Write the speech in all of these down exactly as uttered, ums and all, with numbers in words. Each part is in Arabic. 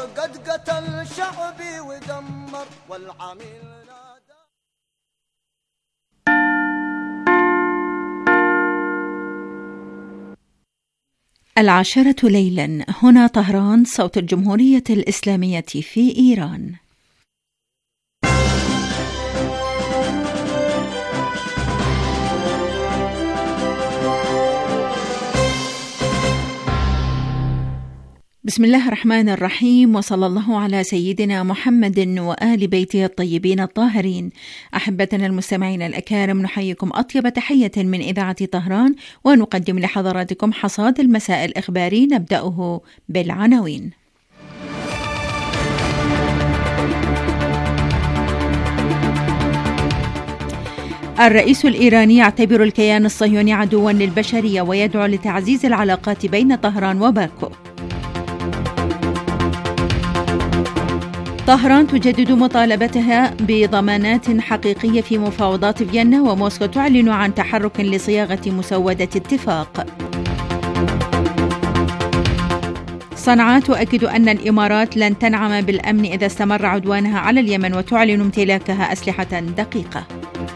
قد قتل شعبي ودمر والعميل نادى. العاشرة ليلا، هنا طهران، صوت الجمهورية الإسلامية في إيران. بسم الله الرحمن الرحيم، وصلى الله على سيدنا محمد وآل بيته الطيبين الطاهرين. أحبتنا المستمعين الأكارم، نحييكم أطيب تحية من إذاعة طهران، ونقدم لحضراتكم حصاد المساء الإخباري، نبدأه بالعناوين. الرئيس الإيراني يعتبر الكيان الصهيوني عدوا للبشرية ويدعو لتعزيز العلاقات بين طهران وباكو. طهران تجدد مطالبتها بضمانات حقيقية في مفاوضات فيينا، وموسكو تعلن عن تحرك لصياغة مسودة اتفاق. صنعاء تؤكد أن الإمارات لن تنعم بالأمن إذا استمر عدوانها على اليمن، وتعلن امتلاكها أسلحة دقيقة.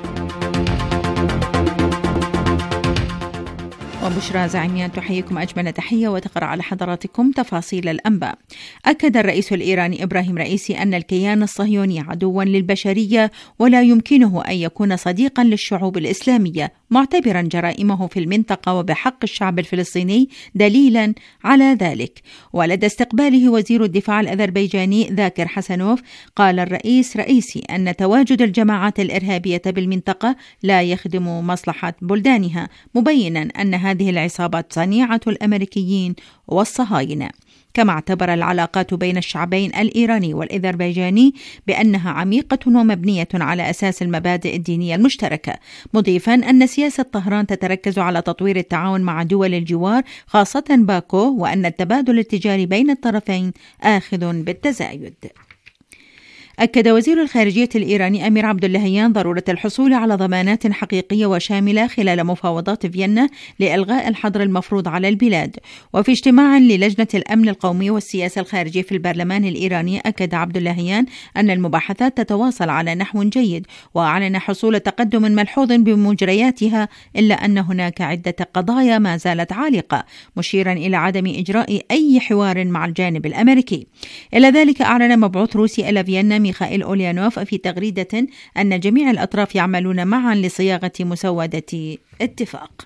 وبشرى زعيميان تحييكم أجمل تحية وتقرأ على حضراتكم تفاصيل الأنباء. أكد الرئيس الإيراني إبراهيم رئيسي أن الكيان الصهيوني عدوا للبشرية ولا يمكنه أن يكون صديقا للشعوب الإسلامية، معتبرا جرائمه في المنطقة وبحق الشعب الفلسطيني دليلا على ذلك. ولدى استقباله وزير الدفاع الأذربيجاني ذاكر حسنوف، قال الرئيس رئيسي أن تواجد الجماعات الإرهابية بالمنطقة لا يخدم مصلحة بلدانها، مبينا أن هذه العصابات صنيعة الأمريكيين والصهاينة. كما اعتبر العلاقات بين الشعبين الإيراني والأذربيجاني بأنها عميقة ومبنية على أساس المبادئ الدينية المشتركة، مضيفا أن سياسة طهران تتركز على تطوير التعاون مع دول الجوار خاصة باكو، وأن التبادل التجاري بين الطرفين آخذ بالتزايد. أكد وزير الخارجية الإيراني أمير عبد اللهيان ضرورة الحصول على ضمانات حقيقية وشاملة خلال مفاوضات فيينا لإلغاء الحظر المفروض على البلاد. وفي اجتماع للجنة الأمن القومي والسياسة الخارجية في البرلمان الإيراني، أكد عبد اللهيان أن المباحثات تتواصل على نحو جيد، وأعلن حصول تقدم ملحوظ بمجرياتها، إلا أن هناك عدة قضايا ما زالت عالقة، مشيرا إلى عدم إجراء أي حوار مع الجانب الأمريكي. إلى ذلك أعلن مبعوث روسي إلى فيينا ميخائيل أوليانوف في تغريدة أن جميع الأطراف يعملون معا لصياغة مسودة اتفاق.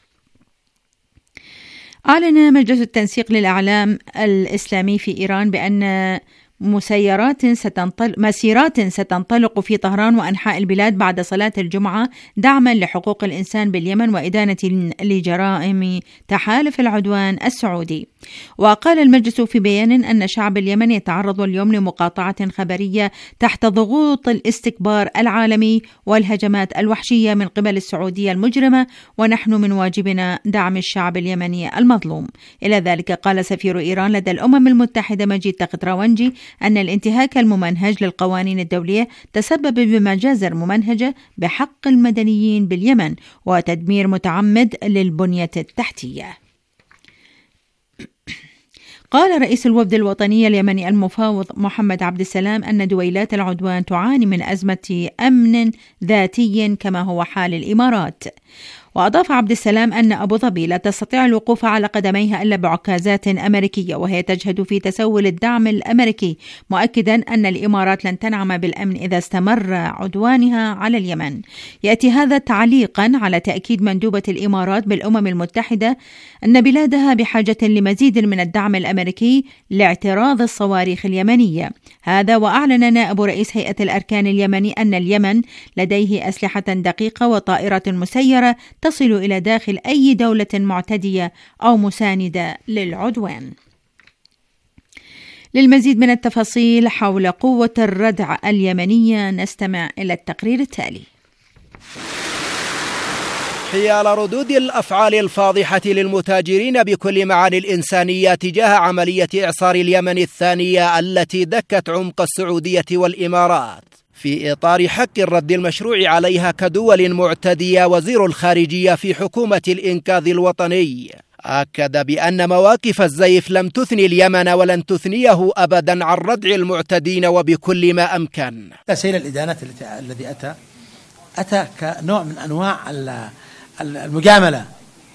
أعلن مجلس التنسيق للإعلام الإسلامي في إيران بأن مسيرات ستنطلق مسيرات ستنطلق في طهران وأنحاء البلاد بعد صلاة الجمعة دعما لحقوق الإنسان باليمن وإدانة لجرائم تحالف العدوان السعودي. وقال المجلس في بيان أن شعب اليمن يتعرض اليوم لمقاطعة خبرية تحت ضغوط الاستكبار العالمي والهجمات الوحشية من قبل السعودية المجرمة، ونحن من واجبنا دعم الشعب اليمني المظلوم. إلى ذلك قال سفير إيران لدى الأمم المتحدة مجيد تقطراونجي أن الانتهاك الممنهج للقوانين الدولية تسبب بمجازر ممنهجة بحق المدنيين باليمن وتدمير متعمد للبنية التحتية. قال رئيس الوفد الوطني اليمني المفاوض محمد عبد السلام أن دويلات العدوان تعاني من أزمة أمن ذاتي كما هو حال الإمارات. وأضاف عبد السلام أن أبو ظبي لا تستطيع الوقوف على قدميها إلا بعكازات أمريكية، وهي تجهد في تسول الدعم الأمريكي، مؤكدا أن الإمارات لن تنعم بالأمن إذا استمر عدوانها على اليمن. يأتي هذا تعليقا على تأكيد مندوبة الإمارات بالأمم المتحدة أن بلادها بحاجة لمزيد من الدعم الأمريكي لاعتراض الصواريخ اليمنية. هذا وأعلن نائب رئيس هيئة الأركان اليمني أن اليمن لديه أسلحة دقيقة وطائرة مسيرة تصل إلى داخل أي دولة معتدية أو مساندة للعدوان. للمزيد من التفاصيل حول قوة الردع اليمنية نستمع إلى التقرير التالي. حيال ردود الأفعال الفاضحة للمتاجرين بكل معاني الإنسانية تجاه عملية إعصار اليمن الثانية التي دكت عمق السعودية والإمارات في إطار حق الرد المشروع عليها كدول معتدية، وزير الخارجية في حكومة الإنقاذ الوطني أكد بأن مواقف الزيف لم تثني اليمن ولن تثنيه أبدا عن ردع المعتدين وبكل ما أمكن. تسهيل الإدانات الذي أتى أتى كنوع من أنواع المجاملة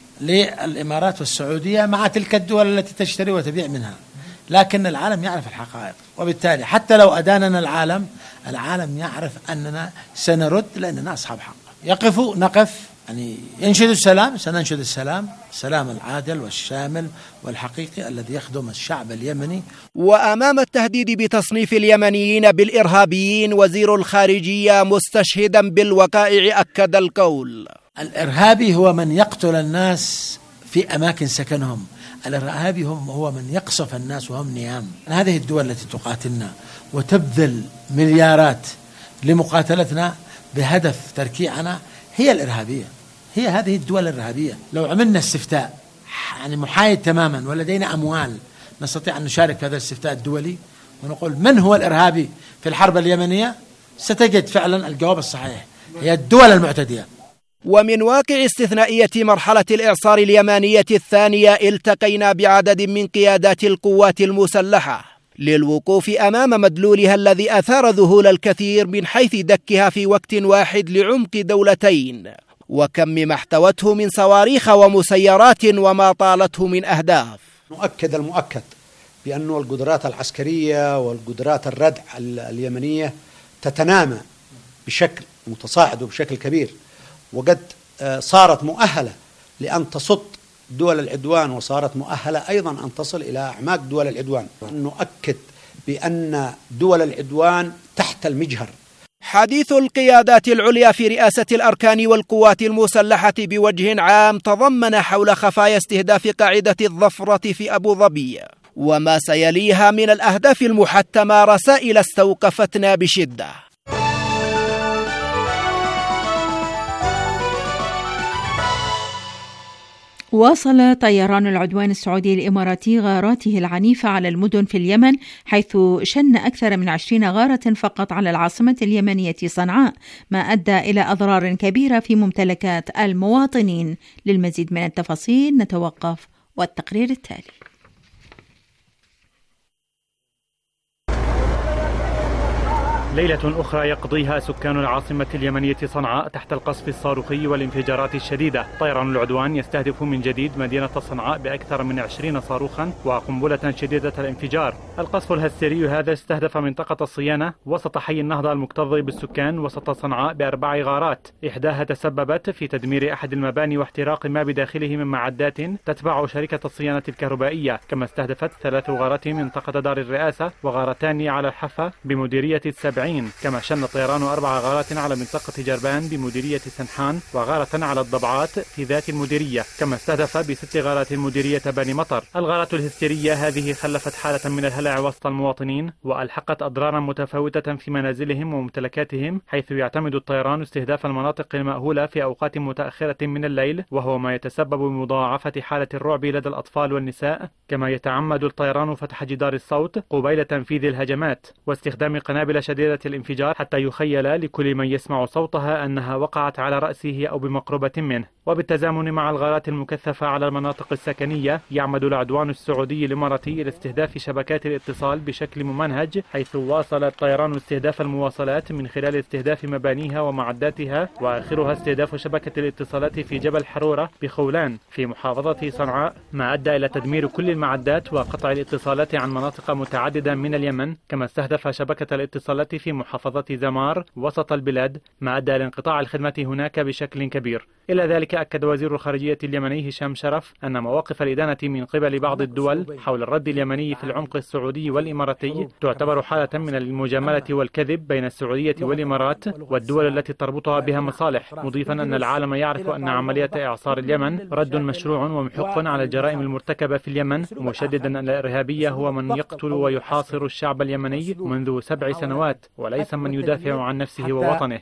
للإمارات والسعودية مع تلك الدول التي تشتري وتبيع منها، لكن العالم يعرف الحقائق، وبالتالي حتى لو أداننا العالم العالم يعرف أننا سنرد لأننا أصحاب حق. يقفوا نقف، يعني ينشد السلام سننشد السلام، السلام العادل والشامل والحقيقي الذي يخدم الشعب اليمني. وأمام التهديد بتصنيف اليمنيين بالإرهابيين، وزير الخارجية مستشهدا بالوقائع أكد القول: الإرهابي هو من يقتل الناس في أماكن سكنهم، الإرهابي هم هو من يقصف الناس وهم نيام. هذه الدول التي تقاتلنا وتبذل مليارات لمقاتلتنا بهدف تركيعنا هي الإرهابية، هي هذه الدول الإرهابية. لو عملنا استفتاء يعني محايد تماما ولدينا أموال نستطيع أن نشارك في هذا الاستفتاء الدولي ونقول من هو الإرهابي في الحرب اليمنية، ستجد فعلا الجواب الصحيح هي الدول المعتدية. ومن واقع استثنائية مرحلة الإعصار اليمنية الثانية التقينا بعدد من قيادات القوات المسلحة للوقوف أمام مدلولها الذي أثار ذهول الكثير من حيث دكها في وقت واحد لعمق دولتين، وكم ما احتوته من صواريخ ومسيرات وما طالته من أهداف. نؤكد المؤكد بأن القدرات العسكرية والقدرات الردع اليمنية تتنامى بشكل متصاعد وبشكل كبير، وقد صارت مؤهلة لأن تصد دول العدوان، وصارت مؤهلة أيضا أن تصل إلى أعماق دول العدوان. نؤكد بأن دول العدوان تحت المجهر. حديث القيادات العليا في رئاسة الأركان والقوات المسلحة بوجه عام تضمن حول خفايا استهداف قاعدة الظفرة في أبو ظبي وما سيليها من الأهداف المحتمة رسائل استوقفتنا بشدة. واصل طيران العدوان السعودي الإماراتي غاراته العنيفة على المدن في اليمن، حيث شن أكثر من عشرين غارة فقط على العاصمة اليمنية صنعاء، ما أدى إلى أضرار كبيرة في ممتلكات المواطنين. للمزيد من التفاصيل نتوقف والتقرير التالي. ليلة أخرى يقضيها سكان العاصمة اليمنية صنعاء تحت القصف الصاروخي والانفجارات الشديدة. طيران العدوان يستهدف من جديد مدينة صنعاء بأكثر من عشرين صاروخا وقنبلة شديدة الانفجار. القصف الهستيري هذا استهدف منطقة الصيانة وسط حي النهضة المكتظ بالسكان وسط صنعاء بأربع غارات، إحداها تسببت في تدمير أحد المباني واحتراق ما بداخله من معدات تتبع شركة الصيانة الكهربائية. كما استهدفت ثلاث غارات منطقة دار الرئاسة وغارتان على الحفة بمديرية السبعين. كما شن الطيران أربع غارات على منطقة جربان بمديرية سنحان وغارة على الضبعات في ذات المديرية. كما استهدف بست غارات مديرية بني مطر. الغارة الهستيرية هذه خلفت حالة من الهلع وسط المواطنين وألحقت أضرارا متفاوتة في منازلهم وممتلكاتهم، حيث يعتمد الطيران استهداف المناطق المأهولة في أوقات متأخرة من الليل، وهو ما يتسبب بمضاعفة حالة الرعب لدى الأطفال والنساء. كما يتعمد الطيران فتح جدار الصوت قبيل تنفيذ الهجمات واستخدام قنابل شديدة الانفجار حتى يخيل لكل من يسمع صوتها أنها وقعت على رأسه أو بمقربة منه. وبالتزامن مع الغارات المكثفة على المناطق السكنية، يعمد العدوان السعودي الإماراتي إلى استهداف شبكات الاتصال بشكل ممنهج، حيث واصل الطيران استهداف المواصلات من خلال استهداف مبانيها ومعداتها، وآخرها استهداف شبكة الاتصالات في جبل حرورة بخولان في محافظة صنعاء، ما أدى إلى تدمير كل المعدات وقطع الاتصالات عن مناطق متعددة من اليمن. كما استهدف شبكة الاتصالات في محافظة زمار وسط البلاد، ما أدى إلى انقطاع الخدمة هناك بشكل كبير. إلى ذلك أكد وزير الخارجية اليمني هشام شرف أن مواقف الإدانة من قبل بعض الدول حول الرد اليمني في العمق السعودي والإماراتي تعتبر حالة من المجاملة والكذب بين السعودية والإمارات والدول التي تربطها بها مصالح، مضيفا أن العالم يعرف أن عملية إعصار اليمن رد مشروع ومحق على الجرائم المرتكبة في اليمن، مشددا أن الإرهابي هو من يقتل ويحاصر الشعب اليمني منذ سبع سنوات وليس من يدافع عن نفسه ووطنه.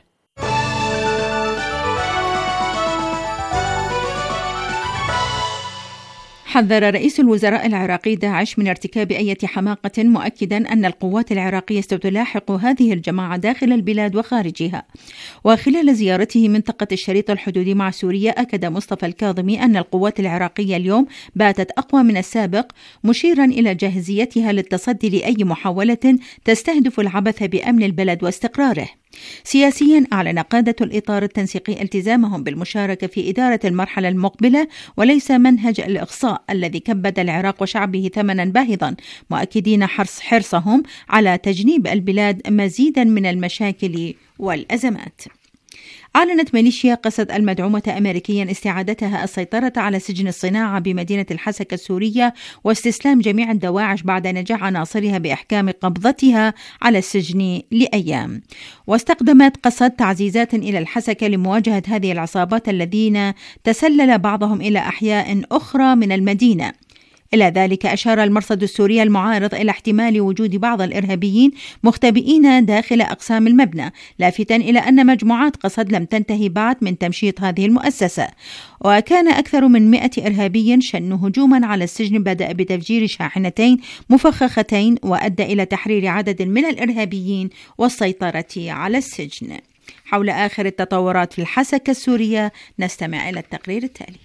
حذر رئيس الوزراء العراقي داعش من ارتكاب أي حماقة، مؤكدا أن القوات العراقية ستلاحق هذه الجماعة داخل البلاد وخارجها. وخلال زيارته منطقة الشريط الحدودي مع سوريا، أكد مصطفى الكاظمي أن القوات العراقية اليوم باتت أقوى من السابق، مشيرا إلى جاهزيتها للتصدي لأي محاولة تستهدف العبث بأمن البلد واستقراره. سياسيا، أعلن قادة الإطار التنسيقي التزامهم بالمشاركة في إدارة المرحلة المقبلة وليس منهج الإقصاء الذي كبد العراق وشعبه ثمنا باهظا، مؤكدين حرص حرصهم على تجنيب البلاد مزيدا من المشاكل والأزمات. أعلنت ميليشيا قسد المدعومة أمريكيا استعادتها السيطرة على سجن الصناعة بمدينة الحسكة السورية واستسلام جميع الدواعش بعد نجاح عناصرها بإحكام قبضتها على السجن لأيام. واستخدمت قسد تعزيزات إلى الحسكة لمواجهة هذه العصابات الذين تسلل بعضهم إلى أحياء أخرى من المدينة. إلى ذلك أشار المرصد السوري المعارض إلى احتمال وجود بعض الإرهابيين مختبئين داخل أقسام المبنى، لافتا إلى أن مجموعات قسد لم تنتهي بعد من تمشيط هذه المؤسسة. وكان أكثر من مئة إرهابي شنوا هجوما على السجن بدأ بتفجير شاحنتين مفخختين وأدى إلى تحرير عدد من الإرهابيين والسيطرة على السجن. حول آخر التطورات في الحسكة السورية نستمع إلى التقرير التالي.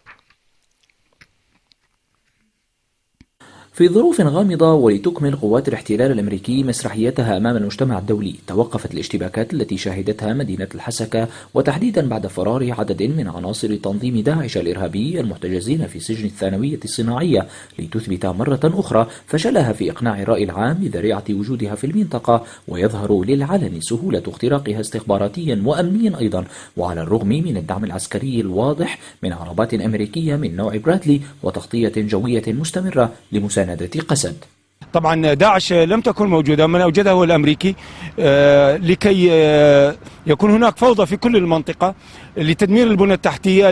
في ظروف غامضة ولتكمل قوات الاحتلال الأمريكي مسرحيتها أمام المجتمع الدولي، توقفت الاشتباكات التي شهدتها مدينة الحسكة، وتحديدا بعد فرار عدد من عناصر تنظيم داعش الإرهابي المحتجزين في سجن الثانوية الصناعية، لتثبت مرة أخرى فشلها في إقناع الرأي العام بذريعة وجودها في المنطقة، ويظهر للعلن سهولة اختراقها استخباراتيا وأمنيا أيضا، وعلى الرغم من الدعم العسكري الواضح من عربات أمريكية من نوع برادلي وتغطية جوية مستمرة لمساندة قسد. طبعا داعش لم تكن موجودة، من أوجدها هو الأمريكي آه لكي آه يكون هناك فوضى في كل المنطقة، لتدمير البنى التحتية،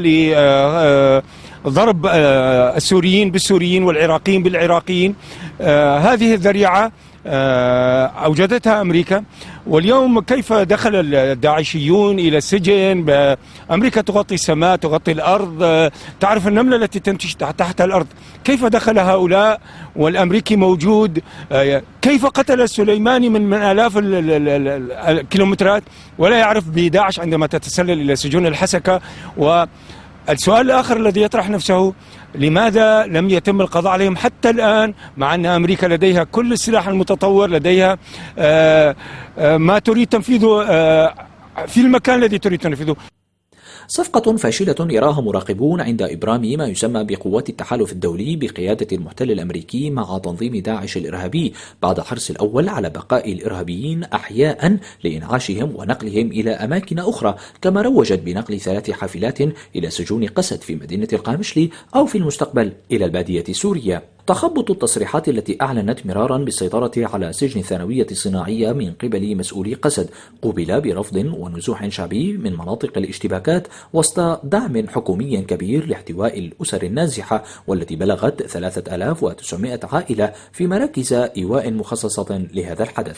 لضرب آه السوريين بالسوريين والعراقيين بالعراقيين. آه هذه الذريعة آه أوجدتها أمريكا. واليوم كيف دخل الداعشيون إلى السجن؟ أمريكا تغطي السماء، تغطي الأرض، تعرف النملة التي تنتج تحت الأرض، كيف دخل هؤلاء والأمريكي موجود؟ كيف قتل السليماني من من آلاف الكيلومترات ولا يعرف بداعش عندما تتسلل إلى سجون الحسكة؟ والسؤال الآخر الذي يطرح نفسه، لماذا لم يتم القضاء عليهم حتى الآن، مع أن أمريكا لديها كل السلاح المتطور، لديها آآ آآ ما تريد تنفيذه في المكان الذي تريد تنفيذه؟ صفقة فاشلة يراها مراقبون عند إبرام ما يسمى بقوات التحالف الدولي بقيادة المحتل الأمريكي مع تنظيم داعش الإرهابي، بعد حرص الأول على بقاء الإرهابيين أحياء لإنعاشهم ونقلهم إلى أماكن أخرى، كما روجت بنقل ثلاث حافلات إلى سجون قسد في مدينة القامشلي أو في المستقبل إلى البادية السورية. تخبط التصريحات التي أعلنت مرارا بالسيطرة على سجن الثانوية الصناعية من قبل مسؤولي قسد قوبل برفض ونزوح شعبي من مناطق الاشتباكات وسط دعم حكومي كبير لاحتواء الأسر النازحة، والتي بلغت ثلاثة آلاف وتسعمائة عائلة في مراكز إيواء مخصصة لهذا الحدث.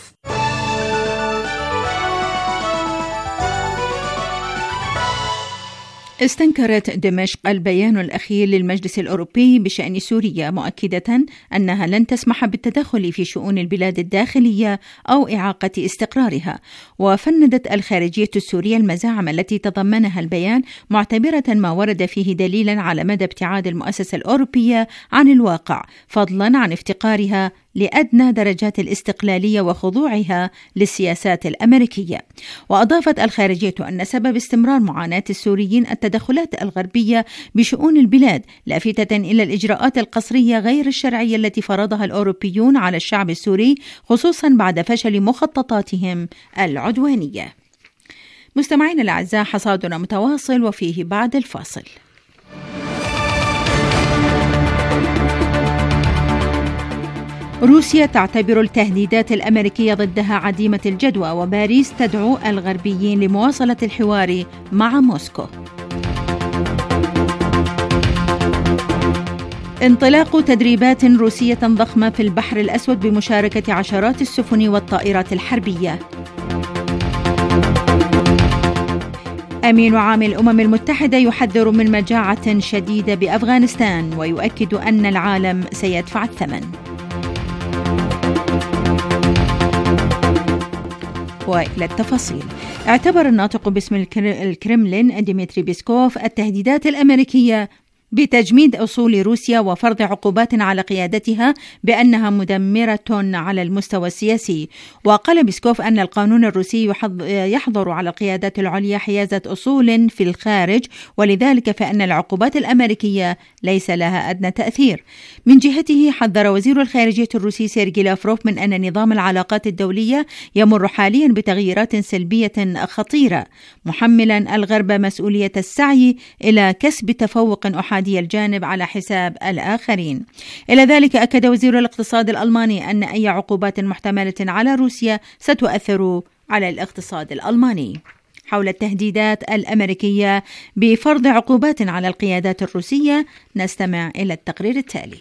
استنكرت دمشق البيان الأخير للمجلس الأوروبي بشأن سوريا، مؤكدة أنها لن تسمح بالتدخل في شؤون البلاد الداخلية أو إعاقة استقرارها. وفندت الخارجية السورية المزاعم التي تضمنها البيان، معتبرة ما ورد فيه دليلا على مدى ابتعاد المؤسسة الأوروبية عن الواقع، فضلا عن افتقارها لأدنى درجات الاستقلالية وخضوعها للسياسات الأمريكية. وأضافت الخارجية أن سبب استمرار معاناة السوريين التدخلات الغربية بشؤون البلاد، لافتة إلى الإجراءات القسرية غير الشرعية التي فرضها الأوروبيون على الشعب السوري، خصوصا بعد فشل مخططاتهم العدوانية. مستمعين الأعزاء، حصادنا متواصل وفيه بعد الفاصل. روسيا تعتبر التهديدات الأمريكية ضدها عديمة الجدوى، وباريس تدعو الغربيين لمواصلة الحوار مع موسكو. انطلاق تدريبات روسية ضخمة في البحر الأسود بمشاركة عشرات السفن والطائرات الحربية. أمين عام الأمم المتحدة يحذر من مجاعة شديدة بأفغانستان ويؤكد أن العالم سيدفع الثمن. وإلى التفاصيل. اعتبر الناطق باسم الكرملين ديمتري بيسكوف التهديدات الأمريكية بتجميد أصول روسيا وفرض عقوبات على قيادتها بأنها مدمرة على المستوى السياسي. وقال بيسكوف أن القانون الروسي يحظر على القيادات العليا حيازة أصول في الخارج، ولذلك فإن العقوبات الأمريكية ليس لها أدنى تأثير. من جهته حذر وزير الخارجية الروسي سيرجي لافروف من أن نظام العلاقات الدولية يمر حاليا بتغييرات سلبية خطيرة، محملا الغرب مسؤولية السعي إلى كسب تفوق أحادي الجانب على حساب الآخرين. إلى ذلك أكد وزير الاقتصاد الألماني أن أي عقوبات محتملة على روسيا ستؤثر على الاقتصاد الألماني. حول التهديدات الأمريكية بفرض عقوبات على القيادات الروسية نستمع إلى التقرير التالي.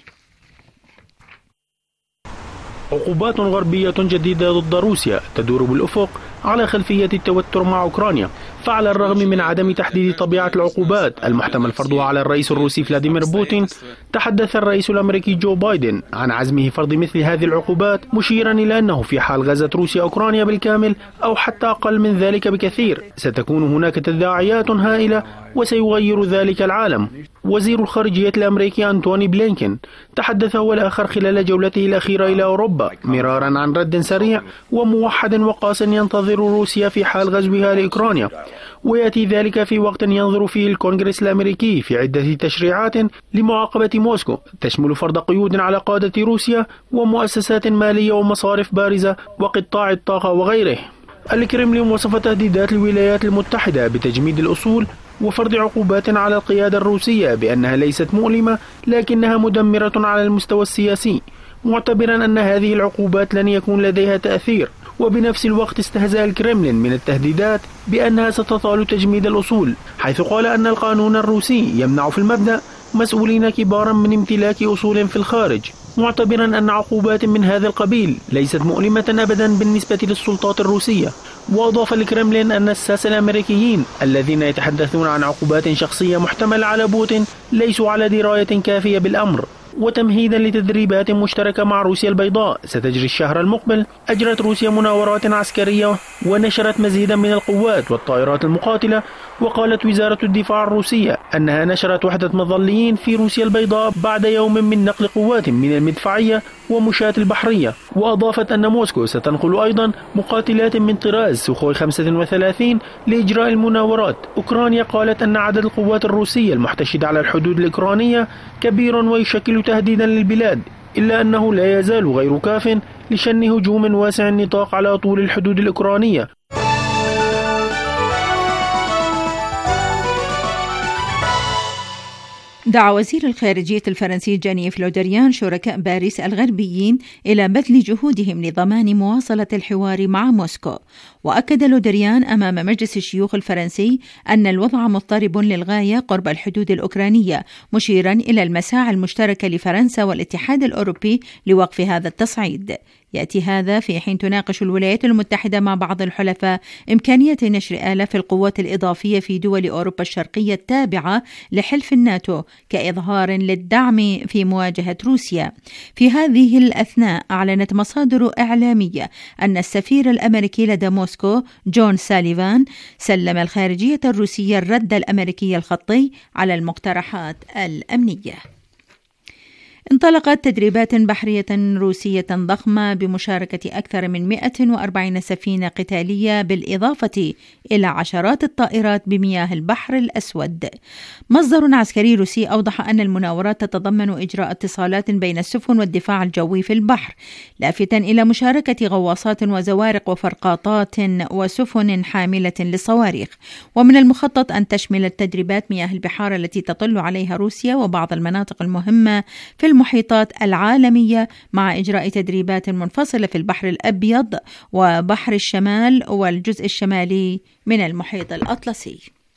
عقوبات غربية جديدة ضد روسيا تدور بالأفق على خلفية التوتر مع أوكرانيا. فعلى الرغم من عدم تحديد طبيعة العقوبات المحتمل فرضها على الرئيس الروسي فلاديمير بوتين، تحدث الرئيس الأمريكي جو بايدن عن عزمه فرض مثل هذه العقوبات، مشيرا إلى أنه في حال غزت روسيا أوكرانيا بالكامل أو حتى أقل من ذلك بكثير ستكون هناك تداعيات هائلة وسيغير ذلك العالم. وزير الخارجية الأمريكي أنتوني بلينكين تحدث هو الآخر خلال جولته الأخيرة إلى أوروبا مرارا عن رد سريع وموحد وقاس ينتظر روسيا في حال غزوها لأوكرانيا، ويأتي ذلك في وقت ينظر فيه الكونغرس الأمريكي في عدة تشريعات لمعاقبة موسكو تشمل فرض قيود على قادة روسيا ومؤسسات مالية ومصارف بارزة وقطاع الطاقة وغيره. الكرملين وصف تهديدات الولايات المتحدة بتجميد الأصول وفرض عقوبات على القيادة الروسية بأنها ليست مؤلمة لكنها مدمرة على المستوى السياسي، معتبرا أن هذه العقوبات لن يكون لديها تأثير. وبنفس الوقت استهزأ الكرملين من التهديدات بأنها ستطال تجميد الأصول، حيث قال أن القانون الروسي يمنع في المبدأ مسؤولين كبارا من امتلاك أصول في الخارج، معتبرا أن عقوبات من هذا القبيل ليست مؤلمة أبدا بالنسبة للسلطات الروسية. وأضاف الكرملين أن الساسة الأمريكيين الذين يتحدثون عن عقوبات شخصية محتملة على بوتين ليسوا على دراية كافية بالأمر. وتمهيدا لتدريبات مشتركة مع روسيا البيضاء ستجري الشهر المقبل، أجرت روسيا مناورات عسكرية ونشرت مزيدا من القوات والطائرات المقاتلة. وقالت وزارة الدفاع الروسية أنها نشرت وحدة مظليين في روسيا البيضاء بعد يوم من نقل قوات من المدفعية ومشاة البحرية. وأضافت أن موسكو ستنقل أيضا مقاتلات من طراز سوخوي خمسة وثلاثين لإجراء المناورات. أوكرانيا قالت أن عدد القوات الروسية المحتشدة على الحدود الأوكرانية كبير ويشكل تهديدا للبلاد، إلا أنه لا يزال غير كاف لشن هجوم واسع النطاق على طول الحدود الأوكرانية. دعا وزير الخارجية الفرنسي جانييف لو دريان شركاء باريس الغربيين إلى بذل جهودهم لضمان مواصلة الحوار مع موسكو. وأكد لو دريان أمام مجلس الشيوخ الفرنسي أن الوضع مضطرب للغاية قرب الحدود الأوكرانية، مشيرا إلى المساعي المشتركة لفرنسا والاتحاد الأوروبي لوقف هذا التصعيد. يأتي هذا في حين تناقش الولايات المتحدة مع بعض الحلفاء إمكانية نشر آلاف القوات الإضافية في دول أوروبا الشرقية التابعة لحلف الناتو كإظهار للدعم في مواجهة روسيا. في هذه الأثناء أعلنت مصادر إعلامية أن السفير الأمريكي لدى موسكو جون ساليفان سلم الخارجية الروسية الرد الأمريكي الخطي على المقترحات الأمنية. انطلقت تدريبات بحرية روسية ضخمة بمشاركة أكثر من مئة وأربعين سفينة قتالية بالإضافة إلى عشرات الطائرات بمياه البحر الأسود. مصدر عسكري روسي أوضح أن المناورات تتضمن إجراء اتصالات بين السفن والدفاع الجوي في البحر، لافتا إلى مشاركة غواصات وزوارق وفرقاطات وسفن حاملة للصواريخ. ومن المخطط أن تشمل التدريبات مياه البحار التي تطل عليها روسيا وبعض المناطق المهمة في المحيطات العالمية، مع إجراء تدريبات منفصلة في البحر الأبيض وبحر الشمال والجزء الشمالي من المحيط الأطلسي.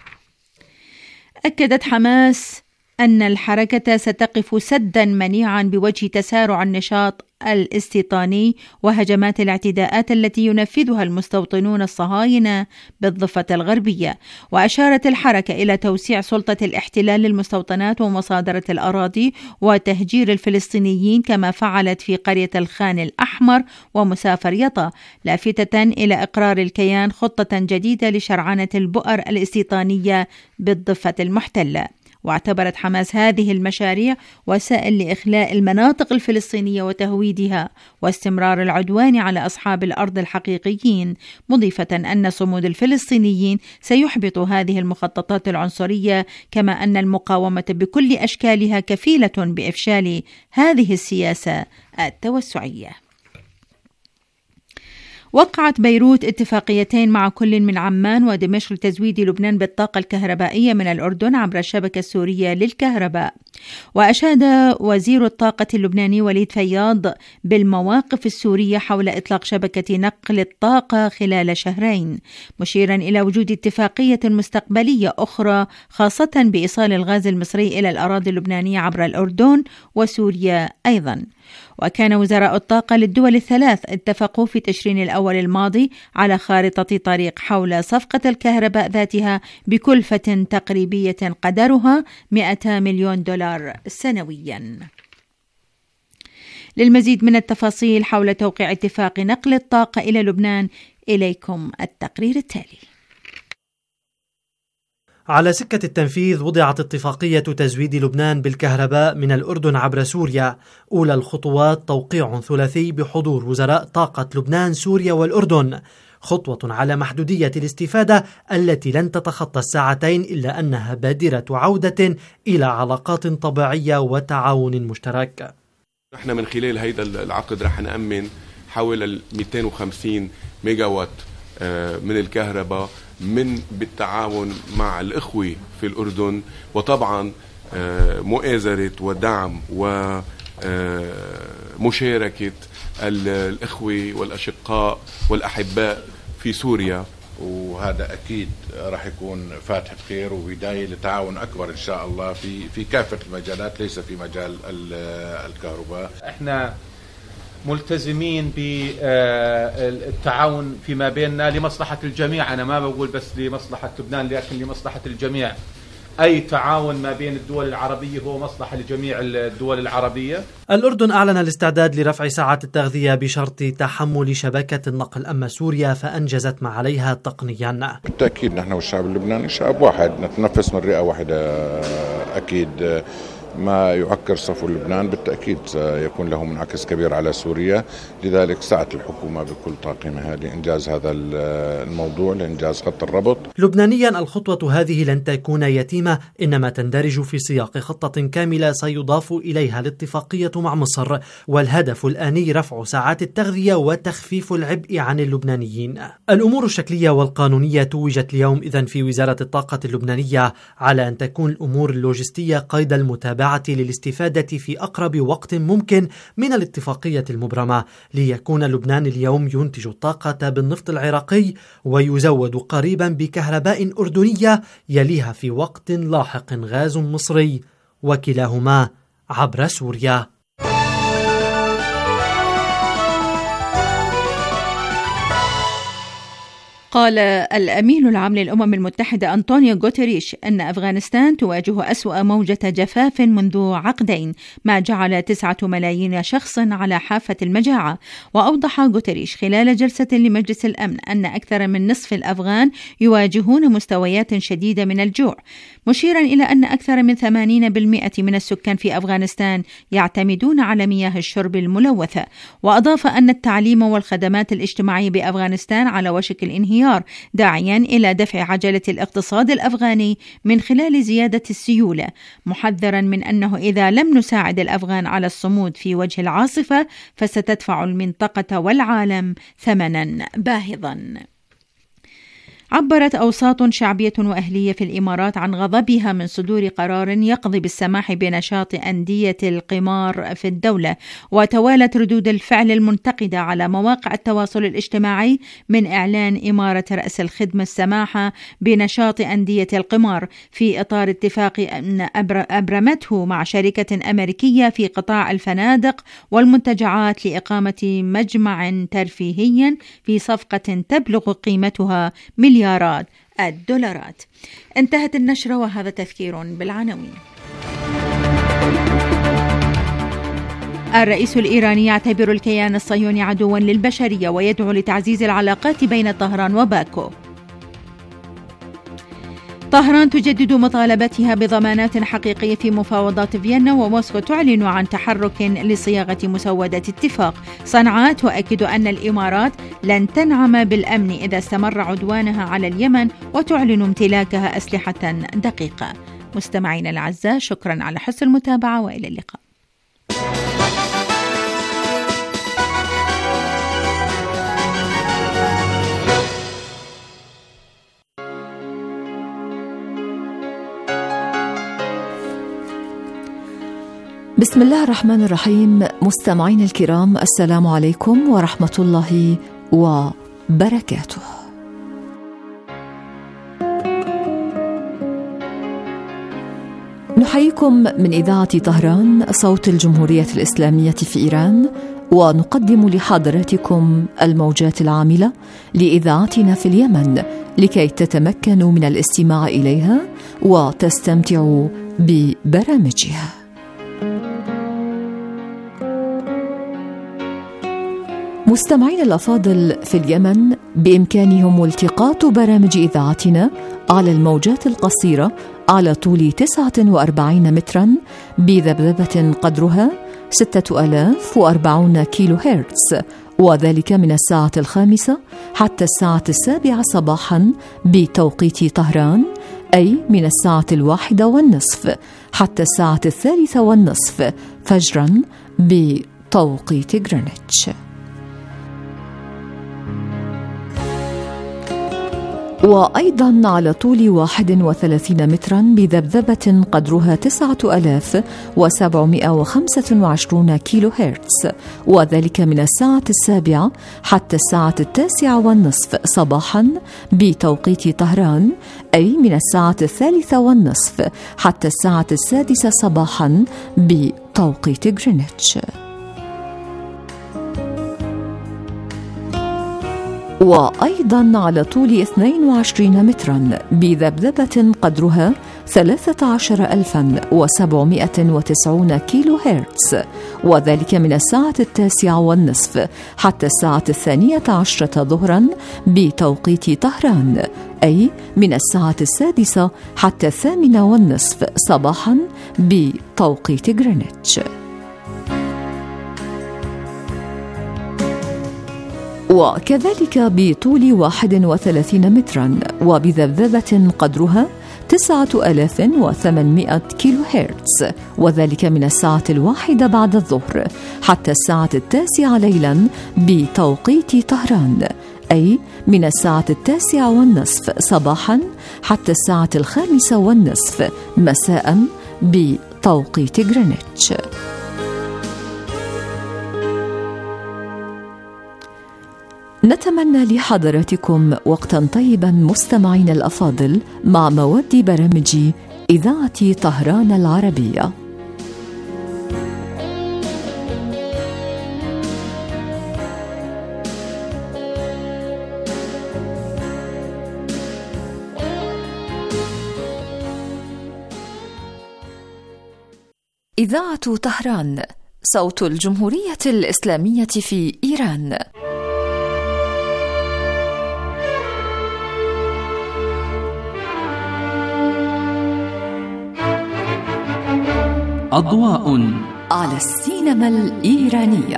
أكدت حماس أن الحركة ستقف سدا منيعا بوجه تسارع النشاط الاستيطاني وهجمات الاعتداءات التي ينفذها المستوطنون الصهاينة بالضفة الغربية. وأشارت الحركة إلى توسيع سلطة الاحتلال للمستوطنات ومصادرة الأراضي وتهجير الفلسطينيين كما فعلت في قرية الخان الأحمر ومسافر يطا، لافتة إلى إقرار الكيان خطة جديدة لشرعنة البؤر الاستيطانية بالضفة المحتلة. واعتبرت حماس هذه المشاريع وسائل لإخلاء المناطق الفلسطينية وتهويدها واستمرار العدوان على أصحاب الأرض الحقيقيين، مضيفة أن صمود الفلسطينيين سيحبط هذه المخططات العنصرية، كما أن المقاومة بكل أشكالها كفيلة بإفشال هذه السياسة التوسعية. وقعت بيروت اتفاقيتين مع كل من عمان ودمشق لتزويد لبنان بالطاقة الكهربائية من الأردن عبر الشبكة السورية للكهرباء. وأشاد وزير الطاقة اللبناني وليد فياض بالمواقف السورية حول إطلاق شبكة نقل الطاقة خلال شهرين، مشيرا إلى وجود اتفاقية مستقبلية أخرى خاصة بإيصال الغاز المصري إلى الأراضي اللبنانية عبر الأردن وسوريا أيضا. وكان وزراء الطاقة للدول الثلاث اتفقوا في تشرين الأول الماضي على خارطة طريق حول صفقة الكهرباء ذاتها بكلفة تقريبية قدرها مئة مليون دولار سنويا. للمزيد من التفاصيل حول توقيع اتفاق نقل الطاقة إلى لبنان إليكم التقرير التالي. على سكة التنفيذ وضعت اتفاقية تزويد لبنان بالكهرباء من الأردن عبر سوريا. أولى الخطوات توقيع ثلاثي بحضور وزراء طاقة لبنان سوريا والأردن، خطوة على محدودية الاستفادة التي لن تتخطى الساعتين، إلا أنها بادرة عودة إلى علاقات طبيعية وتعاون مشترك. نحن من خلال هذا العقد رح نأمن حول مئتين وخمسين ميجا وات من الكهرباء من بالتعاون مع الإخوة في الأردن، وطبعا مؤازرة ودعم ومشاركة الإخوة والأشقاء والأحباء في سوريا. وهذا أكيد راح يكون فاتحة خير وبداية لتعاون أكبر إن شاء الله في في كافة المجالات، ليس في مجال الكهرباء. احنا ملتزمين بالتعاون فيما بيننا لمصلحة الجميع. أنا ما بقول بس لمصلحة لبنان لكن لمصلحة الجميع. أي تعاون ما بين الدول العربية هو مصلحة لجميع الدول العربية. الأردن أعلن الاستعداد لرفع ساعات التغذية بشرط تحمل شبكة النقل، أما سوريا فأنجزت ما عليها تقنيا. بالتأكيد نحن والشعب اللبناني شعب واحد، نتنفس من رئة واحدة. أكيد ما يعكر صفو لبنان بالتأكيد يكون له منعكس كبير على سوريا، لذلك سعت الحكومة بكل طاقمها لإنجاز هذا الموضوع، لإنجاز خط الربط. لبنانيا الخطوة هذه لن تكون يتيمة، إنما تندرج في سياق خطة كاملة سيضاف إليها الاتفاقية مع مصر، والهدف الآني رفع ساعات التغذية وتخفيف العبء عن اللبنانيين. الأمور الشكلية والقانونية توجت اليوم إذن في وزارة الطاقة اللبنانية على أن تكون الأمور اللوجستية قيد المتابعة للاستفادة في أقرب وقت ممكن من الاتفاقية المبرمة، ليكون لبنان اليوم ينتج الطاقة بالنفط العراقي ويزود قريبا بكهرباء أردنية، يليها في وقت لاحق غاز مصري، وكلاهما عبر سوريا. قال الأمين العام للأمم المتحدة أنطونيو غوتيريش أن أفغانستان تواجه أسوأ موجة جفاف منذ عقدين، ما جعل تسعة ملايين شخص على حافة المجاعة. وأوضح غوتيريش خلال جلسة لمجلس الأمن أن أكثر من نصف الأفغان يواجهون مستويات شديدة من الجوع، مشيرا إلى أن أكثر من ثمانين بالمئة من السكان في أفغانستان يعتمدون على مياه الشرب الملوثة. وأضاف أن التعليم والخدمات الاجتماعية بأفغانستان على وشك الانهيار، داعيا إلى دفع عجلة الاقتصاد الأفغاني من خلال زيادة السيولة، محذرا من أنه إذا لم نساعد الأفغان على الصمود في وجه العاصفة فستدفع المنطقة والعالم ثمنا باهظا. عبرت أوساط شعبية وأهلية في الإمارات عن غضبها من صدور قرار يقضي بالسماح بنشاط أندية القمار في الدولة، وتوالت ردود الفعل المنتقدة على مواقع التواصل الاجتماعي من إعلان إمارة رأس الخدمة السماح بنشاط أندية القمار في إطار اتفاق أبرمته مع شركة أمريكية في قطاع الفنادق والمنتجعات لإقامة مجمع ترفيهي في صفقة تبلغ قيمتها مليارات الدولارات. انتهت النشرة وهذا تذكير بالعناوين. الرئيس الإيراني يعتبر الكيان الصهيوني عدوا للبشرية ويدعو لتعزيز العلاقات بين طهران وباكو. طهران تجدد مطالبتها بضمانات حقيقية في مفاوضات فيينا، وموسكو تعلن عن تحرك لصياغة مسودة اتفاق. صنعاء تؤكد أن الإمارات لن تنعم بالأمن إذا استمر عدوانها على اليمن، وتعلن امتلاكها أسلحة دقيقة. مستمعينا الأعزاء، شكرا على حسن المتابعة وإلى اللقاء. بسم الله الرحمن الرحيم. مستمعين الكرام، السلام عليكم ورحمة الله وبركاته. نحييكم من إذاعة طهران صوت الجمهورية الإسلامية في إيران، ونقدم لحضراتكم الموجات العاملة لإذاعتنا في اليمن لكي تتمكنوا من الاستماع إليها وتستمتعوا ببرامجها. مستمعين الأفاضل، في اليمن بإمكانهم التقاط برامج إذاعتنا على الموجات القصيرة على طول تسعة وأربعين مترا بذبذبة قدرها ستة آلاف وأربعون كيلو هرتز، وذلك من الساعة الخامسة حتى الساعة السابعة صباحا بتوقيت طهران، أي من الساعة الواحدة والنصف حتى الساعة الثالثة والنصف فجرا بتوقيت غرينتش. وأيضا على طول واحد وثلاثين مترا بذبذبة قدرها تسعة آلاف وسبعمائة وخمسة وعشرين كيلو هرتز، وذلك من الساعة السابعة حتى الساعة التاسعة والنصف صباحا بتوقيت طهران، أي من الساعة الثالثة والنصف حتى الساعة السادسة صباحا بتوقيت غرينتش. وأيضا على طول اثنين وعشرين مترا بذبذبة قدرها ثلاثة عشر ألفا وسبعمائة وتسعين كيلو هرتز، وذلك من الساعة التاسعة والنصف حتى الساعة الثانية عشرة ظهرا بتوقيت طهران، أي من الساعة السادسة حتى الثامنة والنصف صباحا بتوقيت غرينتش. وكذلك بطول واحد وثلاثين مترا وبذبذبة قدرها تسعة آلاف وثمانمائة كيلو هرتز، وذلك من الساعة الواحدة بعد الظهر حتى الساعة التاسعة ليلا بتوقيت طهران، أي من الساعة التاسعة والنصف صباحا حتى الساعة الخامسة والنصف مساء بتوقيت غرينتش. نتمنى لحضراتكم وقتا طيبا مستمعين الأفاضل مع مواد برامج إذاعة طهران العربية. إذاعة طهران صوت الجمهورية الإسلامية في إيران. أضواء على السينما الإيرانية.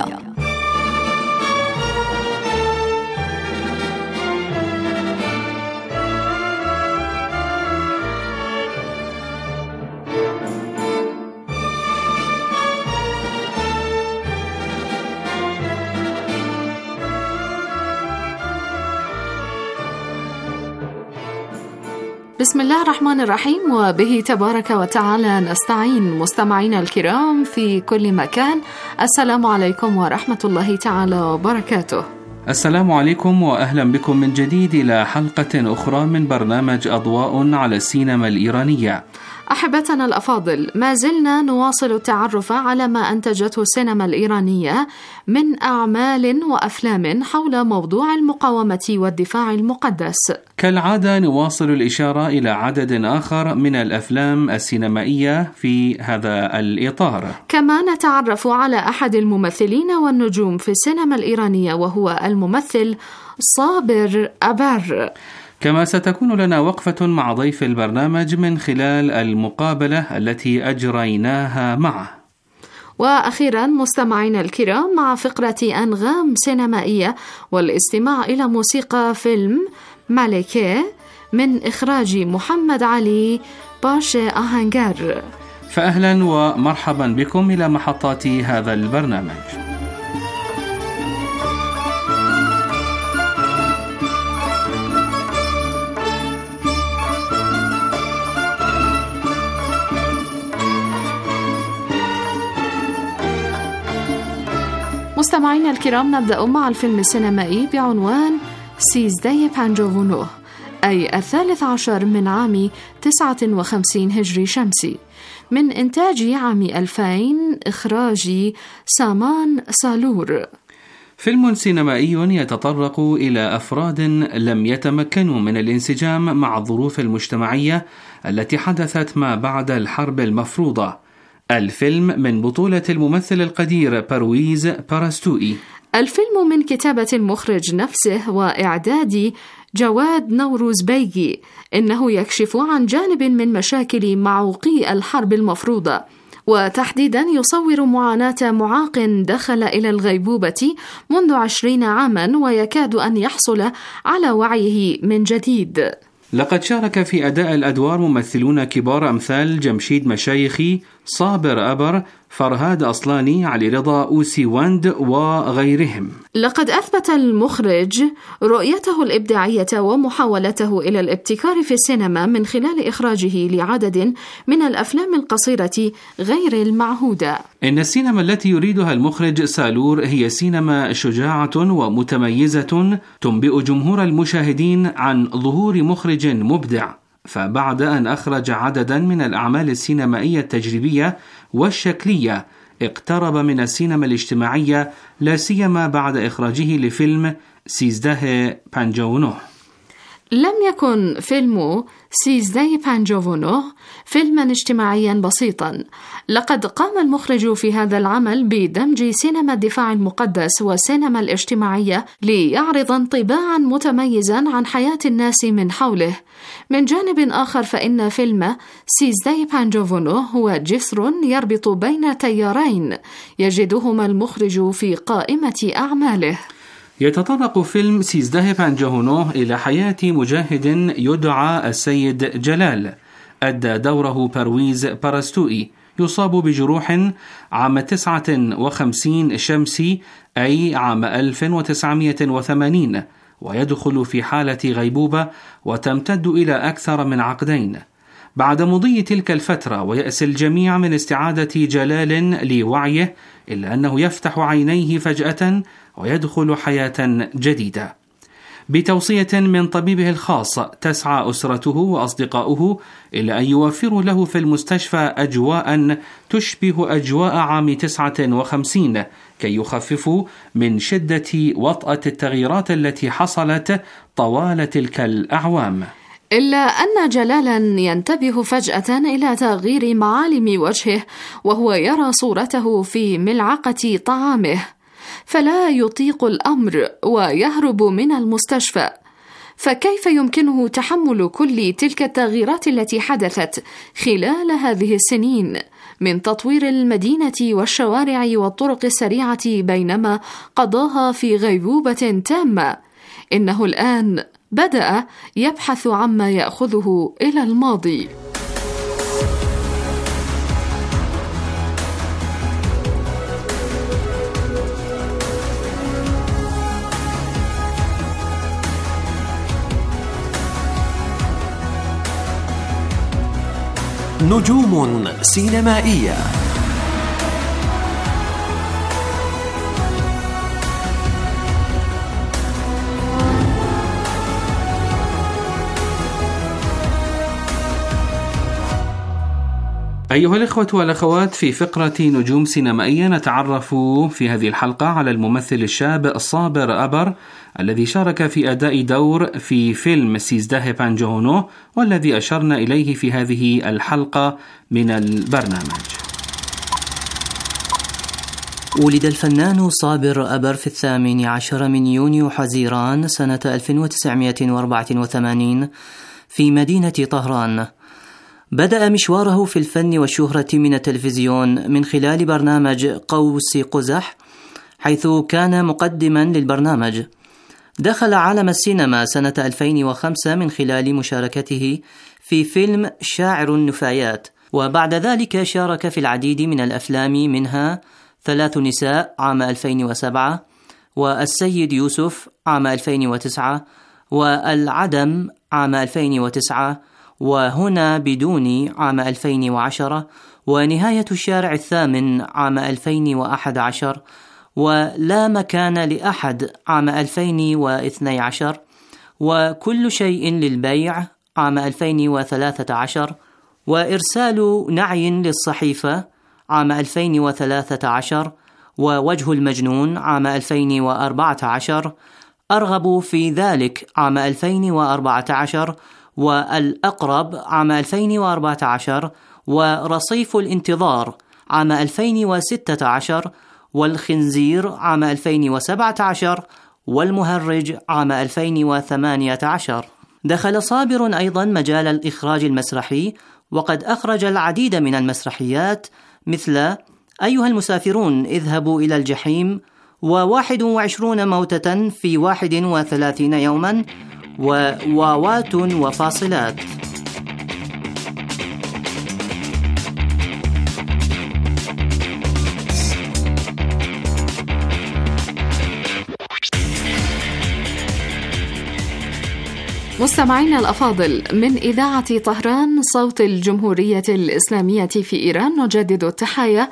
بسم الله الرحمن الرحيم، وبه تبارك وتعالى نستعين. مستمعينا الكرام في كل مكان، السلام عليكم ورحمة الله تعالى وبركاته. السلام عليكم وأهلا بكم من جديد إلى حلقة أخرى من برنامج أضواء على السينما الإيرانية. أحبتنا الأفاضل، ما زلنا نواصل التعرف على ما أنتجته السينما الإيرانية من أعمال وأفلام حول موضوع المقاومة والدفاع المقدس. كالعادة نواصل الإشارة إلى عدد آخر من الأفلام السينمائية في هذا الإطار. كما نتعرف على أحد الممثلين والنجوم في السينما الإيرانية، وهو الممثل صابر أبر. كما ستكون لنا وقفة مع ضيف البرنامج من خلال المقابلة التي أجريناها معه. وأخيرا مستمعينا الكرام، مع فقرة أنغام سينمائية والاستماع إلى موسيقى فيلم مالكي من إخراج محمد علي باشا أهانجار. فأهلا ومرحبا بكم إلى محطات هذا البرنامج. مستمعينا الكرام، نبدأ مع الفيلم السينمائي بعنوان سيزداي بانجوفونو، أي الثالث عشر من عام تسعة وخمسين هجري شمسي، من إنتاج عام ألفين، إخراج سامان سالور. فيلم سينمائي يتطرق إلى أفراد لم يتمكنوا من الانسجام مع الظروف المجتمعية التي حدثت ما بعد الحرب المفروضة. الفيلم من بطولة الممثل القدير برويز باراستوئي. الفيلم من كتابة المخرج نفسه وإعداد جواد نوروز بيجي. إنه يكشف عن جانب من مشاكل معوقي الحرب المفروضة، وتحديدا يصور معاناة معاق دخل إلى الغيبوبة منذ عشرين عاما ويكاد أن يحصل على وعيه من جديد. لقد شارك في أداء الأدوار ممثلون كبار أمثال جمشيد مشايخي، صابر أبر، فرهاد أصلاني، علي رضا، أوسي واند وغيرهم. لقد أثبت المخرج رؤيته الإبداعية ومحاولته إلى الابتكار في السينما من خلال إخراجه لعدد من الأفلام القصيرة غير المعهودة. إن السينما التي يريدها المخرج سالور هي سينما شجاعة ومتميزة تنبئ جمهور المشاهدين عن ظهور مخرج مبدع. فبعد أن أخرج عددا من الأعمال السينمائية التجريبية والشكلية، اقترب من السينما الاجتماعية، لا سيما بعد إخراجه لفيلم سيزداه بانجوفونو. لم يكن فيلم سيزداي بانجوفونو فيلما اجتماعيا بسيطا. لقد قام المخرج في هذا العمل بدمج سينما الدفاع المقدس والسينما الاجتماعية ليعرض انطباعا متميزا عن حياة الناس من حوله. من جانب آخر، فإن فيلم سيزداي بانجوفونو هو جسر يربط بين تيارين يجدهما المخرج في قائمة أعماله. يتطرق فيلم سيزداه بانجوفونو إلى حياة مجاهد يدعى السيد جلال، أدى دوره برويز باراستوئي، يصاب بجروح عام تسعة وخمسين شمسي، أي عام ألف وتسعمائة وثمانين، ويدخل في حالة غيبوبة وتمتد إلى أكثر من عقدين. بعد مضي تلك الفترة ويأس الجميع من استعادة جلال لوعيه، إلا أنه يفتح عينيه فجأة ويدخل حياة جديدة. بتوصية من طبيبه الخاص تسعى أسرته وأصدقاؤه إلى أن يوفروا له في المستشفى أجواء تشبه أجواء عام تسعة وخمسين كي يخففوا من شدة وطأة التغييرات التي حصلت طوال تلك الأعوام. إلا أن جلالا ينتبه فجأة إلى تغيير معالم وجهه وهو يرى صورته في ملعقة طعامه، فلا يطيق الأمر ويهرب من المستشفى. فكيف يمكنه تحمل كل تلك التغييرات التي حدثت خلال هذه السنين من تطوير المدينة والشوارع والطرق السريعة بينما قضاها في غيبوبة تامة؟ إنه الآن بدأ يبحث عما يأخذه إلى الماضي. نجوم سينمائية. أيها الإخوة والأخوات، في فقرة نجوم سينمائية نتعرف في هذه الحلقة على الممثل الشاب صابر أبر الذي شارك في أداء دور في فيلم سيزده بانجهونو، والذي أشرنا إليه في هذه الحلقة من البرنامج. ولد الفنان صابر أبر في الثامن عشر من يونيو حزيران سنة ألف وتسعمائة وأربعة وثمانين في مدينة طهران. بدأ مشواره في الفن والشهرة من التلفزيون من خلال برنامج قوس قزح، حيث كان مقدما للبرنامج. دخل عالم السينما سنة ألفين وخمسة من خلال مشاركته في فيلم شاعر النفايات، وبعد ذلك شارك في العديد من الأفلام، منها ثلاث نساء عام ألفين وسبعة، والسيد يوسف عام ألفين وتسعة، والعدم عام ألفين وتسعة، وهنا بدوني عام ألفين وعشرة، ونهاية الشارع الثامن عام ألفين وأحد عشر، ولا مكان لأحد عام ألفين واثني عشر، وكل شيء للبيع عام ألفين وثلاثة عشر، وإرسال نعي للصحيفة عام ألفين وثلاثة عشر، ووجه المجنون عام ألفين وأربعة عشر، أرغب في ذلك عام ألفين وأربعة عشر، والأقرب عام ألفين وأربعة عشر، ورصيف الانتظار عام ألفين وستة عشر، والخنزير عام ألفين وسبعة عشر، والمهرج عام ألفين وثمانية عشر. دخل صابر أيضا مجال الإخراج المسرحي، وقد أخرج العديد من المسرحيات مثل أيها المسافرون اذهبوا إلى الجحيم، وواحد وعشرون موتة في واحد وثلاثين يوما، وواوات وفاصلات. مستمعينا الأفاضل، من إذاعة طهران صوت الجمهورية الإسلامية في إيران نجدد التحية،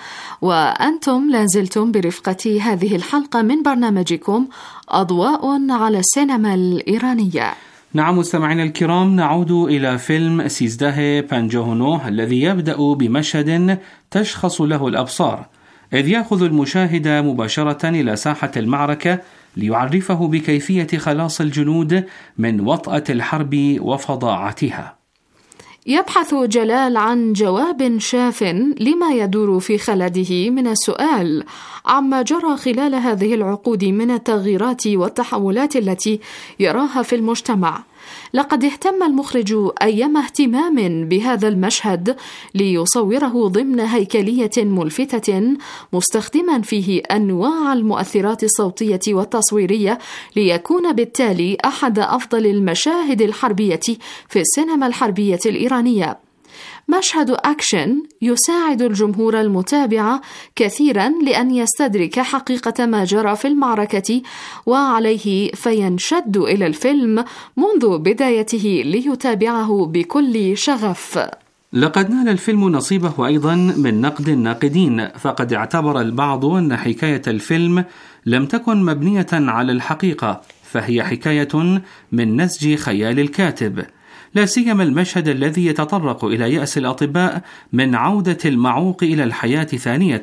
وأنتم لازلتم برفقة هذه الحلقة من برنامجكم أضواء على السينما الإيرانية. نعم مستمعينا الكرام، نعود إلى فيلم سيزده بانجهونو الذي يبدأ بمشهد تشخص له الأبصار، إذ يأخذ المشاهد مباشرة إلى ساحة المعركة ليعرفه بكيفية خلاص الجنود من وطأة الحرب وفظاعتها. يبحث جلال عن جواب شاف لما يدور في خلده من السؤال عما جرى خلال هذه العقود من التغييرات والتحولات التي يراها في المجتمع. لقد اهتم المخرج أيما اهتمام بهذا المشهد ليصوره ضمن هيكلية ملفتة، مستخدما فيه أنواع المؤثرات الصوتية والتصويرية، ليكون بالتالي أحد أفضل المشاهد الحربية في السينما الحربية الإيرانية. مشهد أكشن يساعد الجمهور المتابع كثيرا لأن يستدرك حقيقة ما جرى في المعركة، وعليه فينشد إلى الفيلم منذ بدايته ليتابعه بكل شغف. لقد نال الفيلم نصيبه أيضا من نقد الناقدين، فقد اعتبر البعض أن حكاية الفيلم لم تكن مبنية على الحقيقة، فهي حكاية من نسج خيال الكاتب، لا سيما المشهد الذي يتطرق إلى يأس الأطباء من عودة المعوق إلى الحياة ثانية،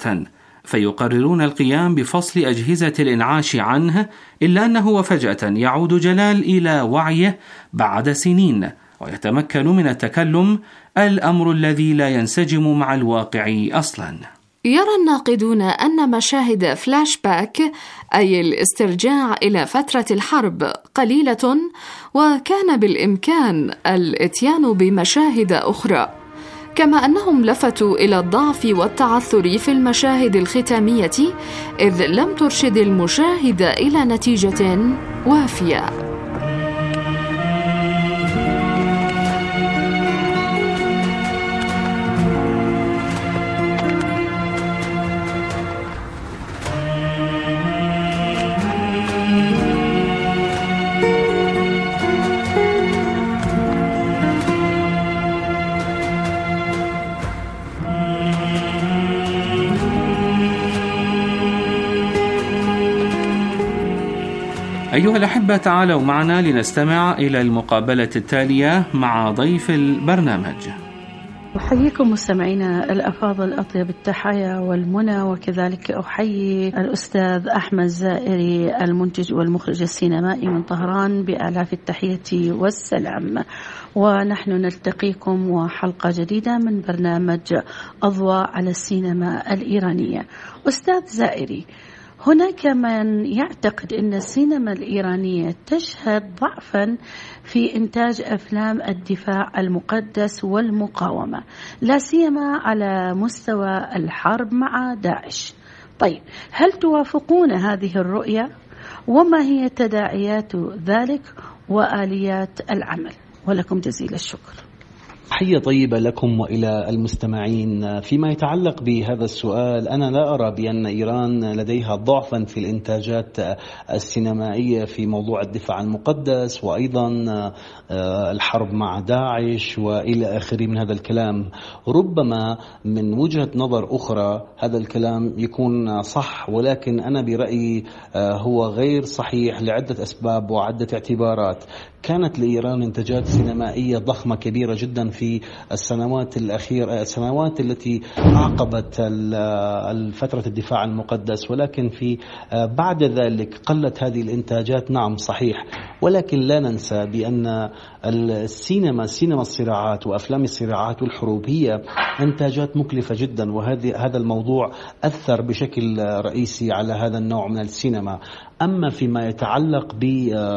فيقررون القيام بفصل أجهزة الإنعاش عنه، إلا أنه وفجأة يعود جلال إلى وعيه بعد سنين ويتمكن من التكلم، الأمر الذي لا ينسجم مع الواقع أصلا. يرى الناقدون أن مشاهد فلاش باك، أي الاسترجاع إلى فترة الحرب، قليلة، وكان بالإمكان الإتيان بمشاهد أخرى، كما أنهم لفتوا إلى الضعف والتعثر في المشاهد الختامية، إذ لم ترشد المشاهد إلى نتيجة وافية. أيها الأحبة، تعالوا معنا لنستمع إلى المقابلة التالية مع ضيف البرنامج. أحييكم مستمعينا الأفاضل أطيب التحايا والمنى، وكذلك أحيي الأستاذ أحمد زائري المنتج والمخرج السينمائي من طهران بآلاف التحية والسلام. ونحن نلتقيكم وحلقة جديدة من برنامج أضواء على السينما الإيرانية. أستاذ زائري، هناك من يعتقد أن السينما الإيرانية تشهد ضعفا في إنتاج أفلام الدفاع المقدس والمقاومة، لا سيما على مستوى الحرب مع داعش. طيب، هل توافقون هذه الرؤية؟ وما هي تداعيات ذلك وآليات العمل؟ ولكم جزيل الشكر. تحية طيبة لكم وإلى المستمعين. فيما يتعلق بهذا السؤال، أنا لا أرى بأن إيران لديها ضعفا في الإنتاجات السينمائية في موضوع الدفاع المقدس وأيضا الحرب مع داعش وإلى آخره من هذا الكلام. ربما من وجهة نظر أخرى هذا الكلام يكون صح، ولكن أنا برأيي هو غير صحيح لعدة أسباب وعدة اعتبارات. كانت لإيران إنتاجات سينمائية ضخمة كبيرة جدا في السنوات الأخيرة، السنوات التي عقبت فترة الدفاع المقدس، ولكن في بعد ذلك قلت هذه الإنتاجات. نعم صحيح، ولكن لا ننسى بأن السينما سينما الصراعات وأفلام الصراعات والحروب هي إنتاجات مكلفة جدا، وهذا هذا الموضوع أثر بشكل رئيسي على هذا النوع من السينما. أما فيما يتعلق ب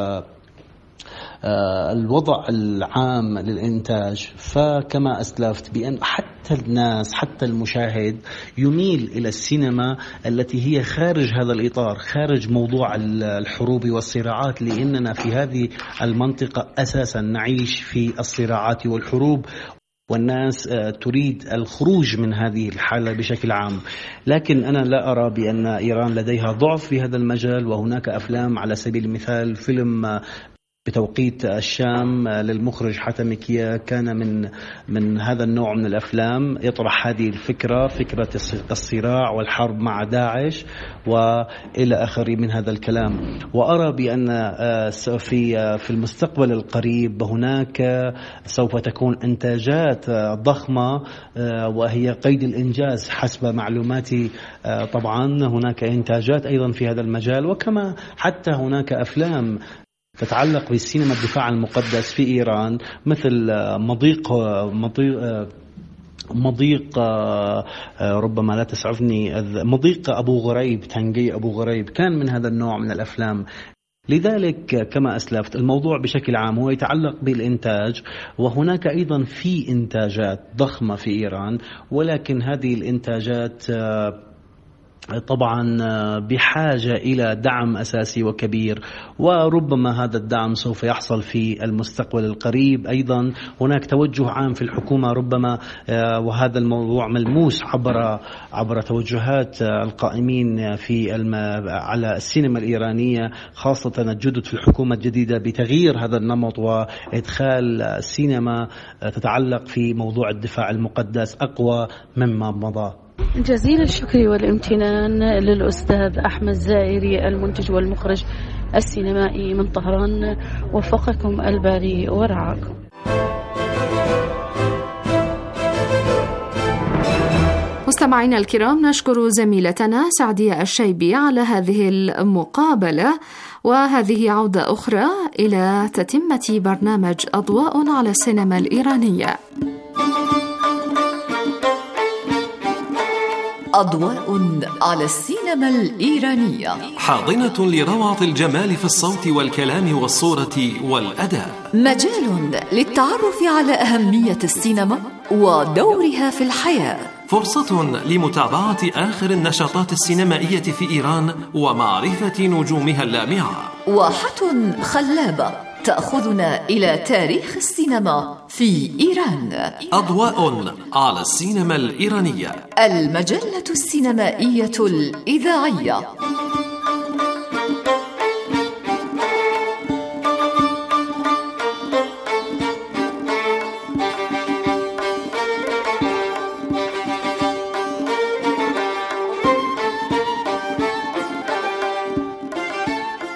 الوضع العام للإنتاج، فكما أسلفت بأن حتى الناس حتى المشاهد يميل إلى السينما التي هي خارج هذا الإطار، خارج موضوع الحروب والصراعات، لأننا في هذه المنطقة أساسا نعيش في الصراعات والحروب، والناس تريد الخروج من هذه الحالة بشكل عام. لكن أنا لا أرى بأن إيران لديها ضعف في هذا المجال، وهناك أفلام على سبيل المثال فيلم بتوقيت الشام للمخرج حاتم كيا كان من من هذا النوع من الأفلام، يطرح هذه الفكرة، فكرة الصراع والحرب مع داعش وإلى آخره من هذا الكلام. وأرى بأن في في المستقبل القريب هناك سوف تكون إنتاجات ضخمة وهي قيد الإنجاز حسب معلوماتي. طبعا هناك إنتاجات أيضا في هذا المجال، وكما حتى هناك أفلام تتعلق بالسينما الدفاع المقدس في إيران، مثل مضيق مضيق مضيق ربما لا تسعفني مضيق أبو غريب، تنجي أبو غريب كان من هذا النوع من الأفلام. لذلك كما أسلفت الموضوع بشكل عام هو يتعلق بالإنتاج، وهناك أيضا في إنتاجات ضخمة في إيران، ولكن هذه الإنتاجات طبعا بحاجة إلى دعم أساسي وكبير، وربما هذا الدعم سوف يحصل في المستقبل القريب. أيضا هناك توجه عام في الحكومة ربما، وهذا الموضوع ملموس عبر عبر توجهات القائمين في على السينما الإيرانية، خاصة الجدد في الحكومة الجديدة، بتغيير هذا النمط وإدخال سينما تتعلق في موضوع الدفاع المقدس أقوى مما مضى. جزيل الشكر والامتنان للأستاذ أحمد زائري المنتج والمخرج السينمائي من طهران، وفقكم الباري ورعاكم. مستمعينا الكرام، نشكر زميلتنا سعدية الشيبي على هذه المقابلة، وهذه عودة أخرى إلى تتمة برنامج أضواء على السينما الإيرانية. أضواء على السينما الإيرانية، حاضنة لروعة الجمال في الصوت والكلام والصورة والأداء، مجال للتعرف على أهمية السينما ودورها في الحياة، فرصة لمتابعة آخر النشاطات السينمائية في إيران ومعرفة نجومها اللامعة، واحة خلابة تأخذنا إلى تاريخ السينما في إيران. أضواء على السينما الإيرانية، المجلة السينمائية الإذاعية.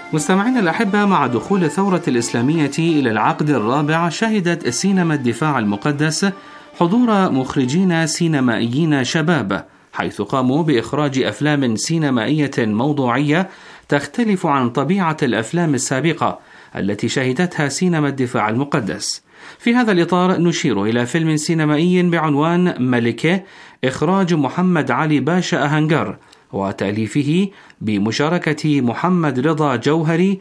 مستمعينا الأحبة، مع دخول الثورة الإسلامية إلى العقد الرابع شهدت سينما الدفاع المقدس حضور مخرجين سينمائيين شباب، حيث قاموا بإخراج أفلام سينمائية موضوعية تختلف عن طبيعة الأفلام السابقة التي شهدتها سينما الدفاع المقدس. في هذا الإطار نشير إلى فيلم سينمائي بعنوان ملكة، إخراج محمد علي باشا أهنجر وتأليفه بمشاركة محمد رضا جوهري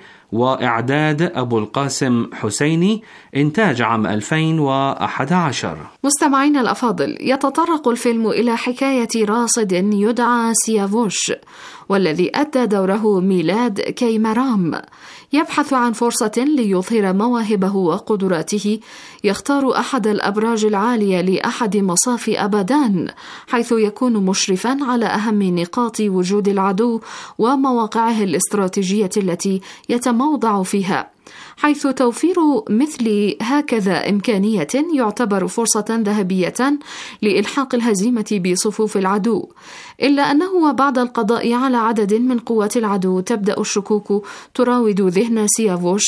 وإعداد أبو القاسم حسيني، إنتاج عام ألفين وأحد عشر. مستمعينا الأفاضل، يتطرق الفيلم إلى حكاية راصد يدعى سيافوش، والذي أدى دوره ميلاد كيمرام، يبحث عن فرصة ليظهر مواهبه وقدراته. يختار أحد الأبراج العالية لأحد مصاف أبدان، حيث يكون مشرفا على أهم نقاط وجود العدو ومواقعه الاستراتيجية التي يتموضع فيها، حيث توفير مثل هكذا إمكانية يعتبر فرصة ذهبية لإلحاق الهزيمة بصفوف العدو. إلا أنه وبعد القضاء على عدد من قوات العدو تبدأ الشكوك تراود ذهن سيافوش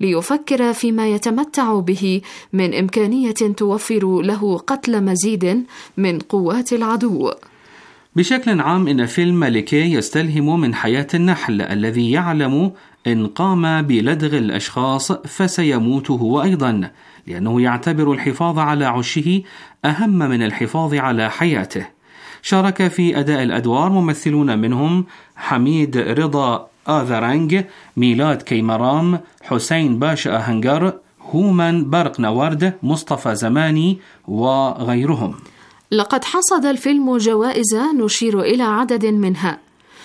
ليفكر فيما يتمتع به من إمكانية توفر له قتل مزيد من قوات العدو. بشكل عام، إن فيلم ملكة يستلهم من حياة النحل الذي يعلم إن قام بلدغ الأشخاص فسيموت هو أيضا، لأنه يعتبر الحفاظ على عشه أهم من الحفاظ على حياته. شارك في أداء الأدوار ممثلون منهم حميد رضا آذرانج، ميلاد كيمرام، حسين باشا أهنجر، هومان برق نورد، مصطفى زماني وغيرهم. لقد حصد الفيلم جوائز نشير إلى عدد منها: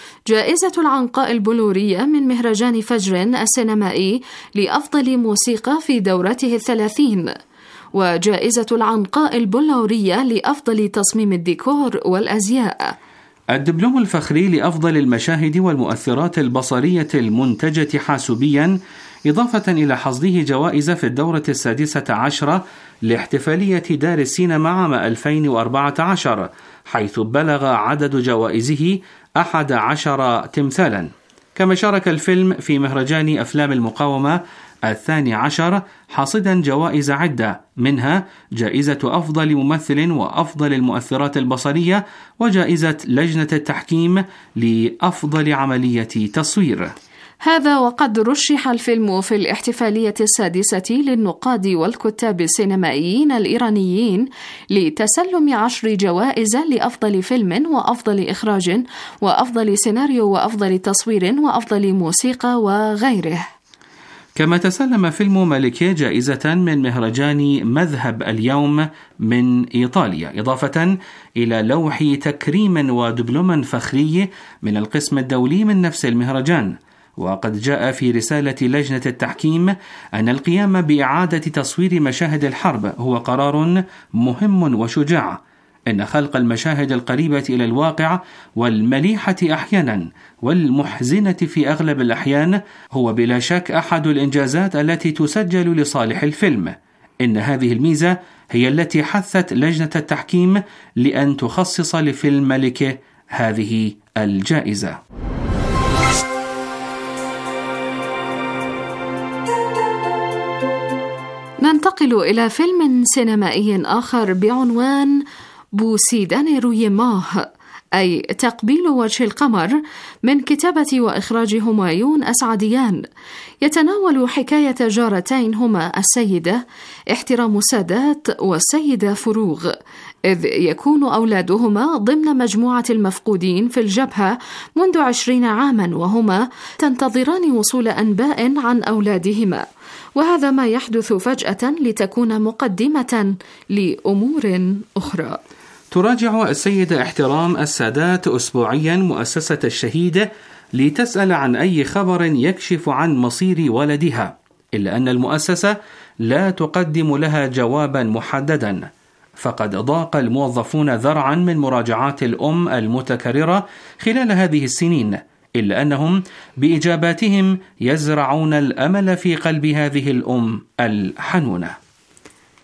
جائزة العنقاء البلورية من مهرجان فجر السينمائي لأفضل موسيقى في دورته الثلاثين، وجائزة العنقاء البلورية لأفضل تصميم الديكور والأزياء، الدبلوم الفخري لأفضل المشاهد والمؤثرات البصرية المنتجة حاسوبيا، إضافة إلى حصده جوائز في الدورة السادسة عشرة لاحتفالية دار السينما عام ألفين وأربعة عشر، حيث بلغ عدد جوائزه أحد عشر تمثالا. كما شارك الفيلم في مهرجان أفلام المقاومة الثاني عشر، حاصدا جوائز عدة، منها جائزة أفضل ممثل وأفضل المؤثرات البصرية، وجائزة لجنة التحكيم لأفضل عملية تصوير. هذا وقد رشح الفيلم في الاحتفالية السادسة للنقاد والكتاب السينمائيين الإيرانيين لتسلم عشر جوائز لأفضل فيلم وأفضل إخراج وأفضل سيناريو وأفضل تصوير وأفضل موسيقى وغيره. كما تسلم فيلم ملكة جائزة من مهرجان مذهب اليوم من إيطاليا، إضافة إلى لوح تكريم ودبلوم فخري من القسم الدولي من نفس المهرجان. وقد جاء في رسالة لجنة التحكيم أن القيام بإعادة تصوير مشاهد الحرب هو قرار مهم وشجاع، إن خلق المشاهد القريبة إلى الواقع والمليحة أحيانا والمحزنة في أغلب الأحيان هو بلا شك أحد الإنجازات التي تسجل لصالح الفيلم. إن هذه الميزة هي التي حثت لجنة التحكيم لأن تخصص لفيلم ملكة هذه الجائزة. ننتقل إلى فيلم سينمائي آخر بعنوان بوسيدان رويماه، أي تقبيل وجه القمر، من كتابة وإخراج همايون أسعديان. يتناول حكاية جارتين هما السيدة احترام سادات والسيدة فروغ، إذ يكون أولادهما ضمن مجموعة المفقودين في الجبهة منذ عشرين عاما، وهما تنتظران وصول أنباء عن أولادهما، وهذا ما يحدث فجأة لتكون مقدمة لأمور أخرى. تراجع السيدة احترام السادات أسبوعيا مؤسسة الشهيدة لتسأل عن أي خبر يكشف عن مصير ولدها، إلا أن المؤسسة لا تقدم لها جوابا محددا، فقد ضاق الموظفون ذرعا من مراجعات الأم المتكررة خلال هذه السنين، إلا أنهم بإجاباتهم يزرعون الأمل في قلب هذه الأم الحنونة.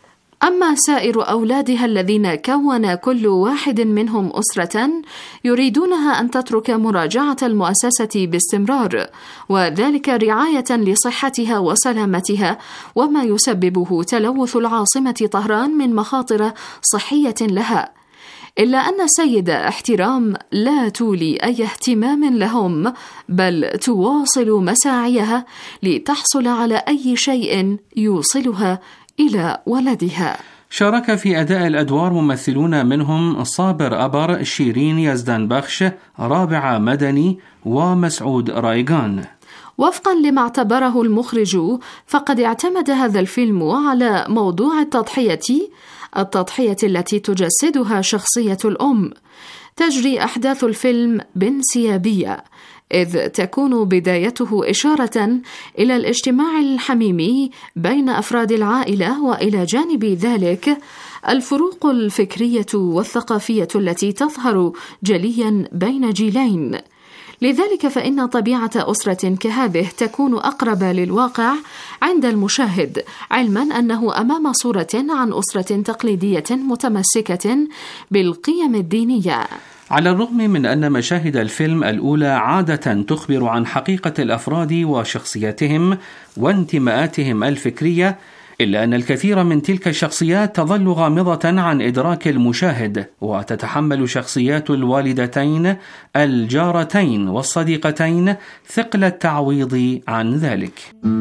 أما سائر أولادها الذين كون كل واحد منهم أسرة يريدونها أن تترك مراجعة المؤسسة باستمرار، وذلك رعاية لصحتها وسلامتها، وما يسببه تلوث العاصمة طهران من مخاطر صحية لها. إلا أن السيدة احترام لا تولي أي اهتمام لهم، بل تواصل مساعيها لتحصل على أي شيء يوصلها إلى ولدها. شارك في أداء الأدوار ممثلون منهم صابر أبر، شيرين يزدان بخش، رابعة مدني، ومسعود رايغان. وفقا لما اعتبره المخرج، فقد اعتمد هذا الفيلم على موضوع التضحية التضحية التي تجسدها شخصية الأم. تجري أحداث الفيلم بانسيابية، إذ تكون بدايته إشارة إلى الاجتماع الحميمي بين أفراد العائلة، وإلى جانب ذلك الفروق الفكرية والثقافية التي تظهر جليا بين جيلين. لذلك فإن طبيعة أسرة كهذه تكون أقرب للواقع عند المشاهد، علما أنه أمام صورة عن أسرة تقليدية متمسكة بالقيم الدينية. على الرغم من أن مشاهد الفيلم الأولى عادة تخبر عن حقيقة الأفراد وشخصياتهم وانتماءاتهم الفكرية، إلا أن الكثير من تلك الشخصيات تظل غامضة عن إدراك المشاهد، وتتحمل شخصيات الوالدتين الجارتين والصديقتين ثقل التعويض عن ذلك.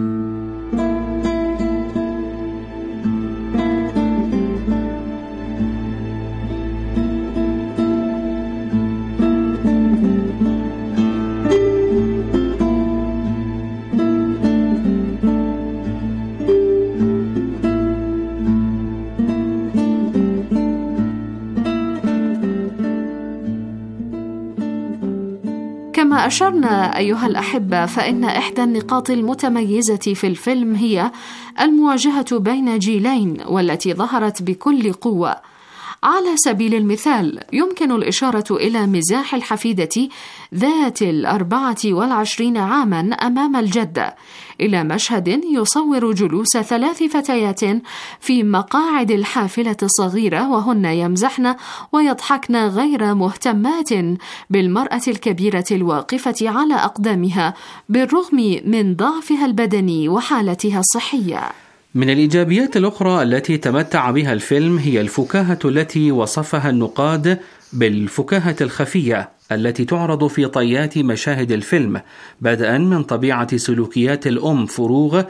كما أشرنا أيها الأحبة، فإن إحدى النقاط المتميزة في الفيلم هي المواجهة بين جيلين، والتي ظهرت بكل قوة. على سبيل المثال يمكن الإشارة إلى مزاح الحفيدة ذات الأربعة والعشرين عاما أمام الجدة، إلى مشهد يصور جلوس ثلاث فتيات في مقاعد الحافلة الصغيرة وهن يمزحن ويضحكن غير مهتمات بالمرأة الكبيرة الواقفة على أقدامها بالرغم من ضعفها البدني وحالتها الصحية. من الإيجابيات الأخرى التي تمتع بها الفيلم هي الفكاهة التي وصفها النقاد بالفكاهة الخفية التي تعرض في طيات مشاهد الفيلم، بدءا من طبيعة سلوكيات الأم فروغ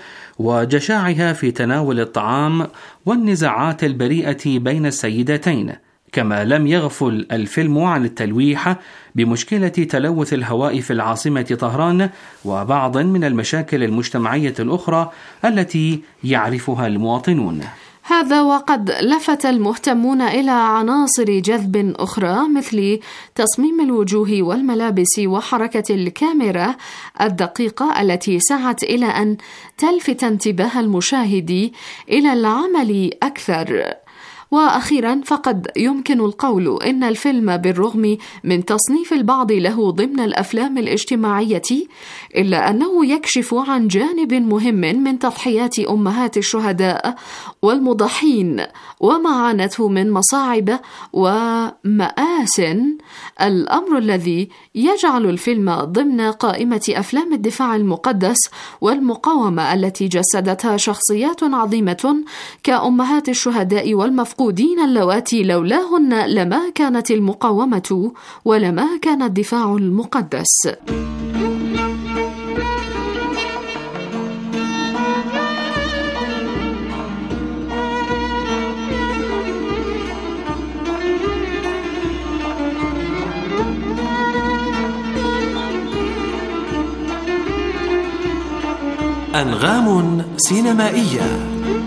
وجشاعها في تناول الطعام والنزاعات البريئة بين السيدتين. كما لم يغفل الفيلم عن التلويح بمشكلة تلوث الهواء في العاصمة طهران وبعض من المشاكل المجتمعية الأخرى التي يعرفها المواطنون. هذا وقد لفت المهتمون إلى عناصر جذب أخرى مثل تصميم الوجوه والملابس وحركة الكاميرا الدقيقة التي سعت إلى أن تلفت انتباه المشاهد إلى العمل أكثر. وأخيرا فقد يمكن القول إن الفيلم بالرغم من تصنيف البعض له ضمن الأفلام الاجتماعية، إلا أنه يكشف عن جانب مهم من تضحيات أمهات الشهداء والمضحين وما عانته من مصاعب ومآسٍ، الأمر الذي يجعل الفيلم ضمن قائمة أفلام الدفاع المقدس والمقاومة التي جسدتها شخصيات عظيمة كأمهات الشهداء والمفقودين اللواتي لولاهن لما كانت المقاومة ولما كان الدفاع المقدس. أنغام سينمائية.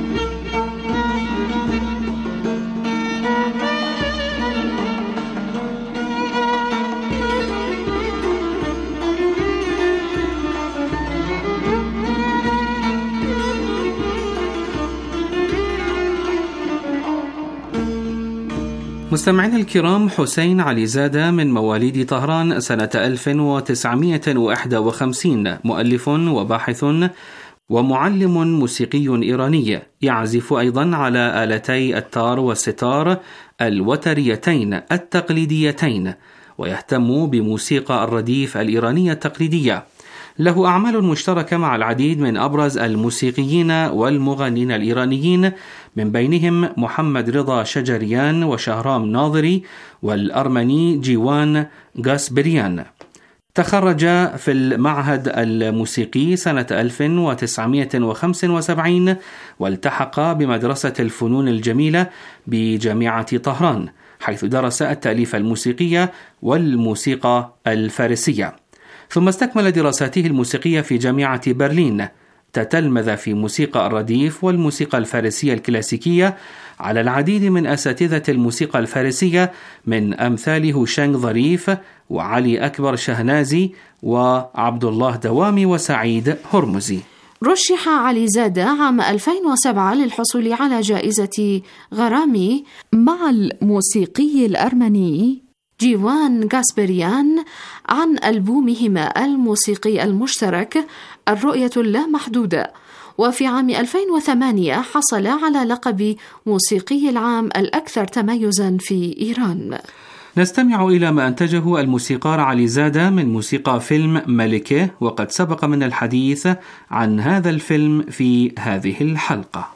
مستمعينا الكرام، حسين علي زادة من مواليد طهران سنة ألف وتسعمائة وواحد وخمسين، مؤلف وباحث ومعلم موسيقي إيراني يعزف أيضا على آلتي التار والستار الوتريتين التقليديتين، ويهتم بموسيقى الرديف الإيرانية التقليدية. له أعمال مشتركة مع العديد من أبرز الموسيقيين والمغنين الإيرانيين، من بينهم محمد رضا شجريان وشهرام ناظري والأرمني جيوان غاسبريان. تخرج في المعهد الموسيقي سنة ألف وتسعمائة وخمسة وسبعين، والتحق بمدرسة الفنون الجميلة بجامعة طهران، حيث درس التأليف الموسيقية والموسيقى الفارسية، ثم استكمل دراساته الموسيقية في جامعة برلين. تتلمذ في موسيقى الرديف والموسيقى الفارسية الكلاسيكية على العديد من أساتذة الموسيقى الفارسية، من أمثال هوشنغ ظريف وعلي أكبر شهنازي وعبد الله دوامي وسعيد هرمزي. رشح علي زادة عام ألفين وسبعة للحصول على جائزة غرامي مع الموسيقي الأرمني جيوان غاسبريان عن ألبومهما الموسيقي المشترك الرؤية اللامحدودة، وفي عام ألفين وثمانية حصل على لقب موسيقي العام الأكثر تميزا في إيران. نستمع إلى ما أنتجه الموسيقار علي زادة من موسيقى فيلم ملكة، وقد سبق من الحديث عن هذا الفيلم في هذه الحلقة.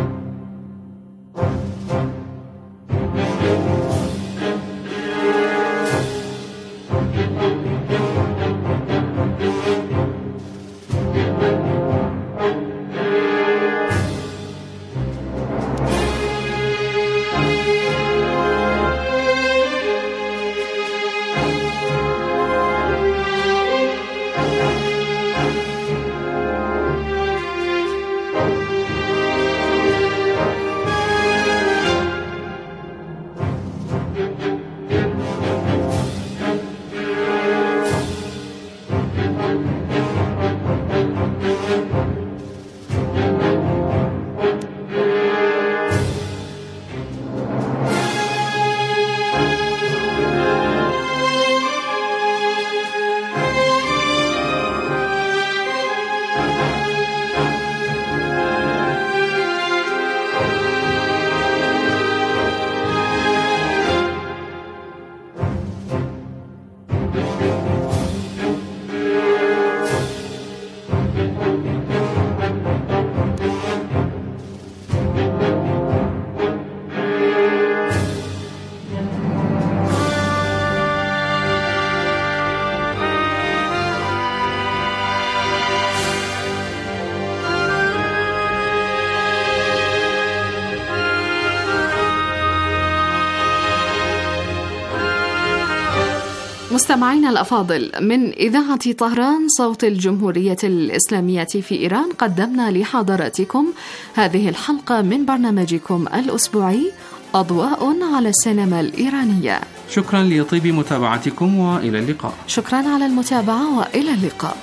مستمعينا الأفاضل، من إذاعة طهران صوت الجمهورية الإسلامية في إيران، قدمنا لحضراتكم هذه الحلقة من برنامجكم الأسبوعي أضواء على السينما الإيرانية. شكرا لطيب متابعتكم وإلى اللقاء. شكرا على المتابعة وإلى اللقاء.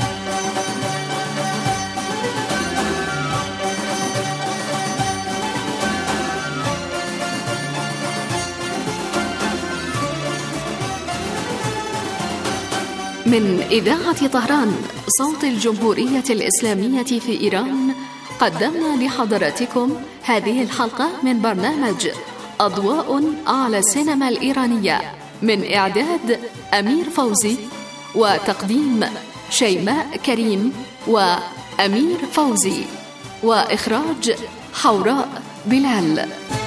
من إذاعة طهران صوت الجمهورية الإسلامية في إيران، قدمنا لحضراتكم هذه الحلقة من برنامج أضواء على السينما الإيرانية، من إعداد أمير فوزي وتقديم شيماء كريم وأمير فوزي، وإخراج حوراء بلال.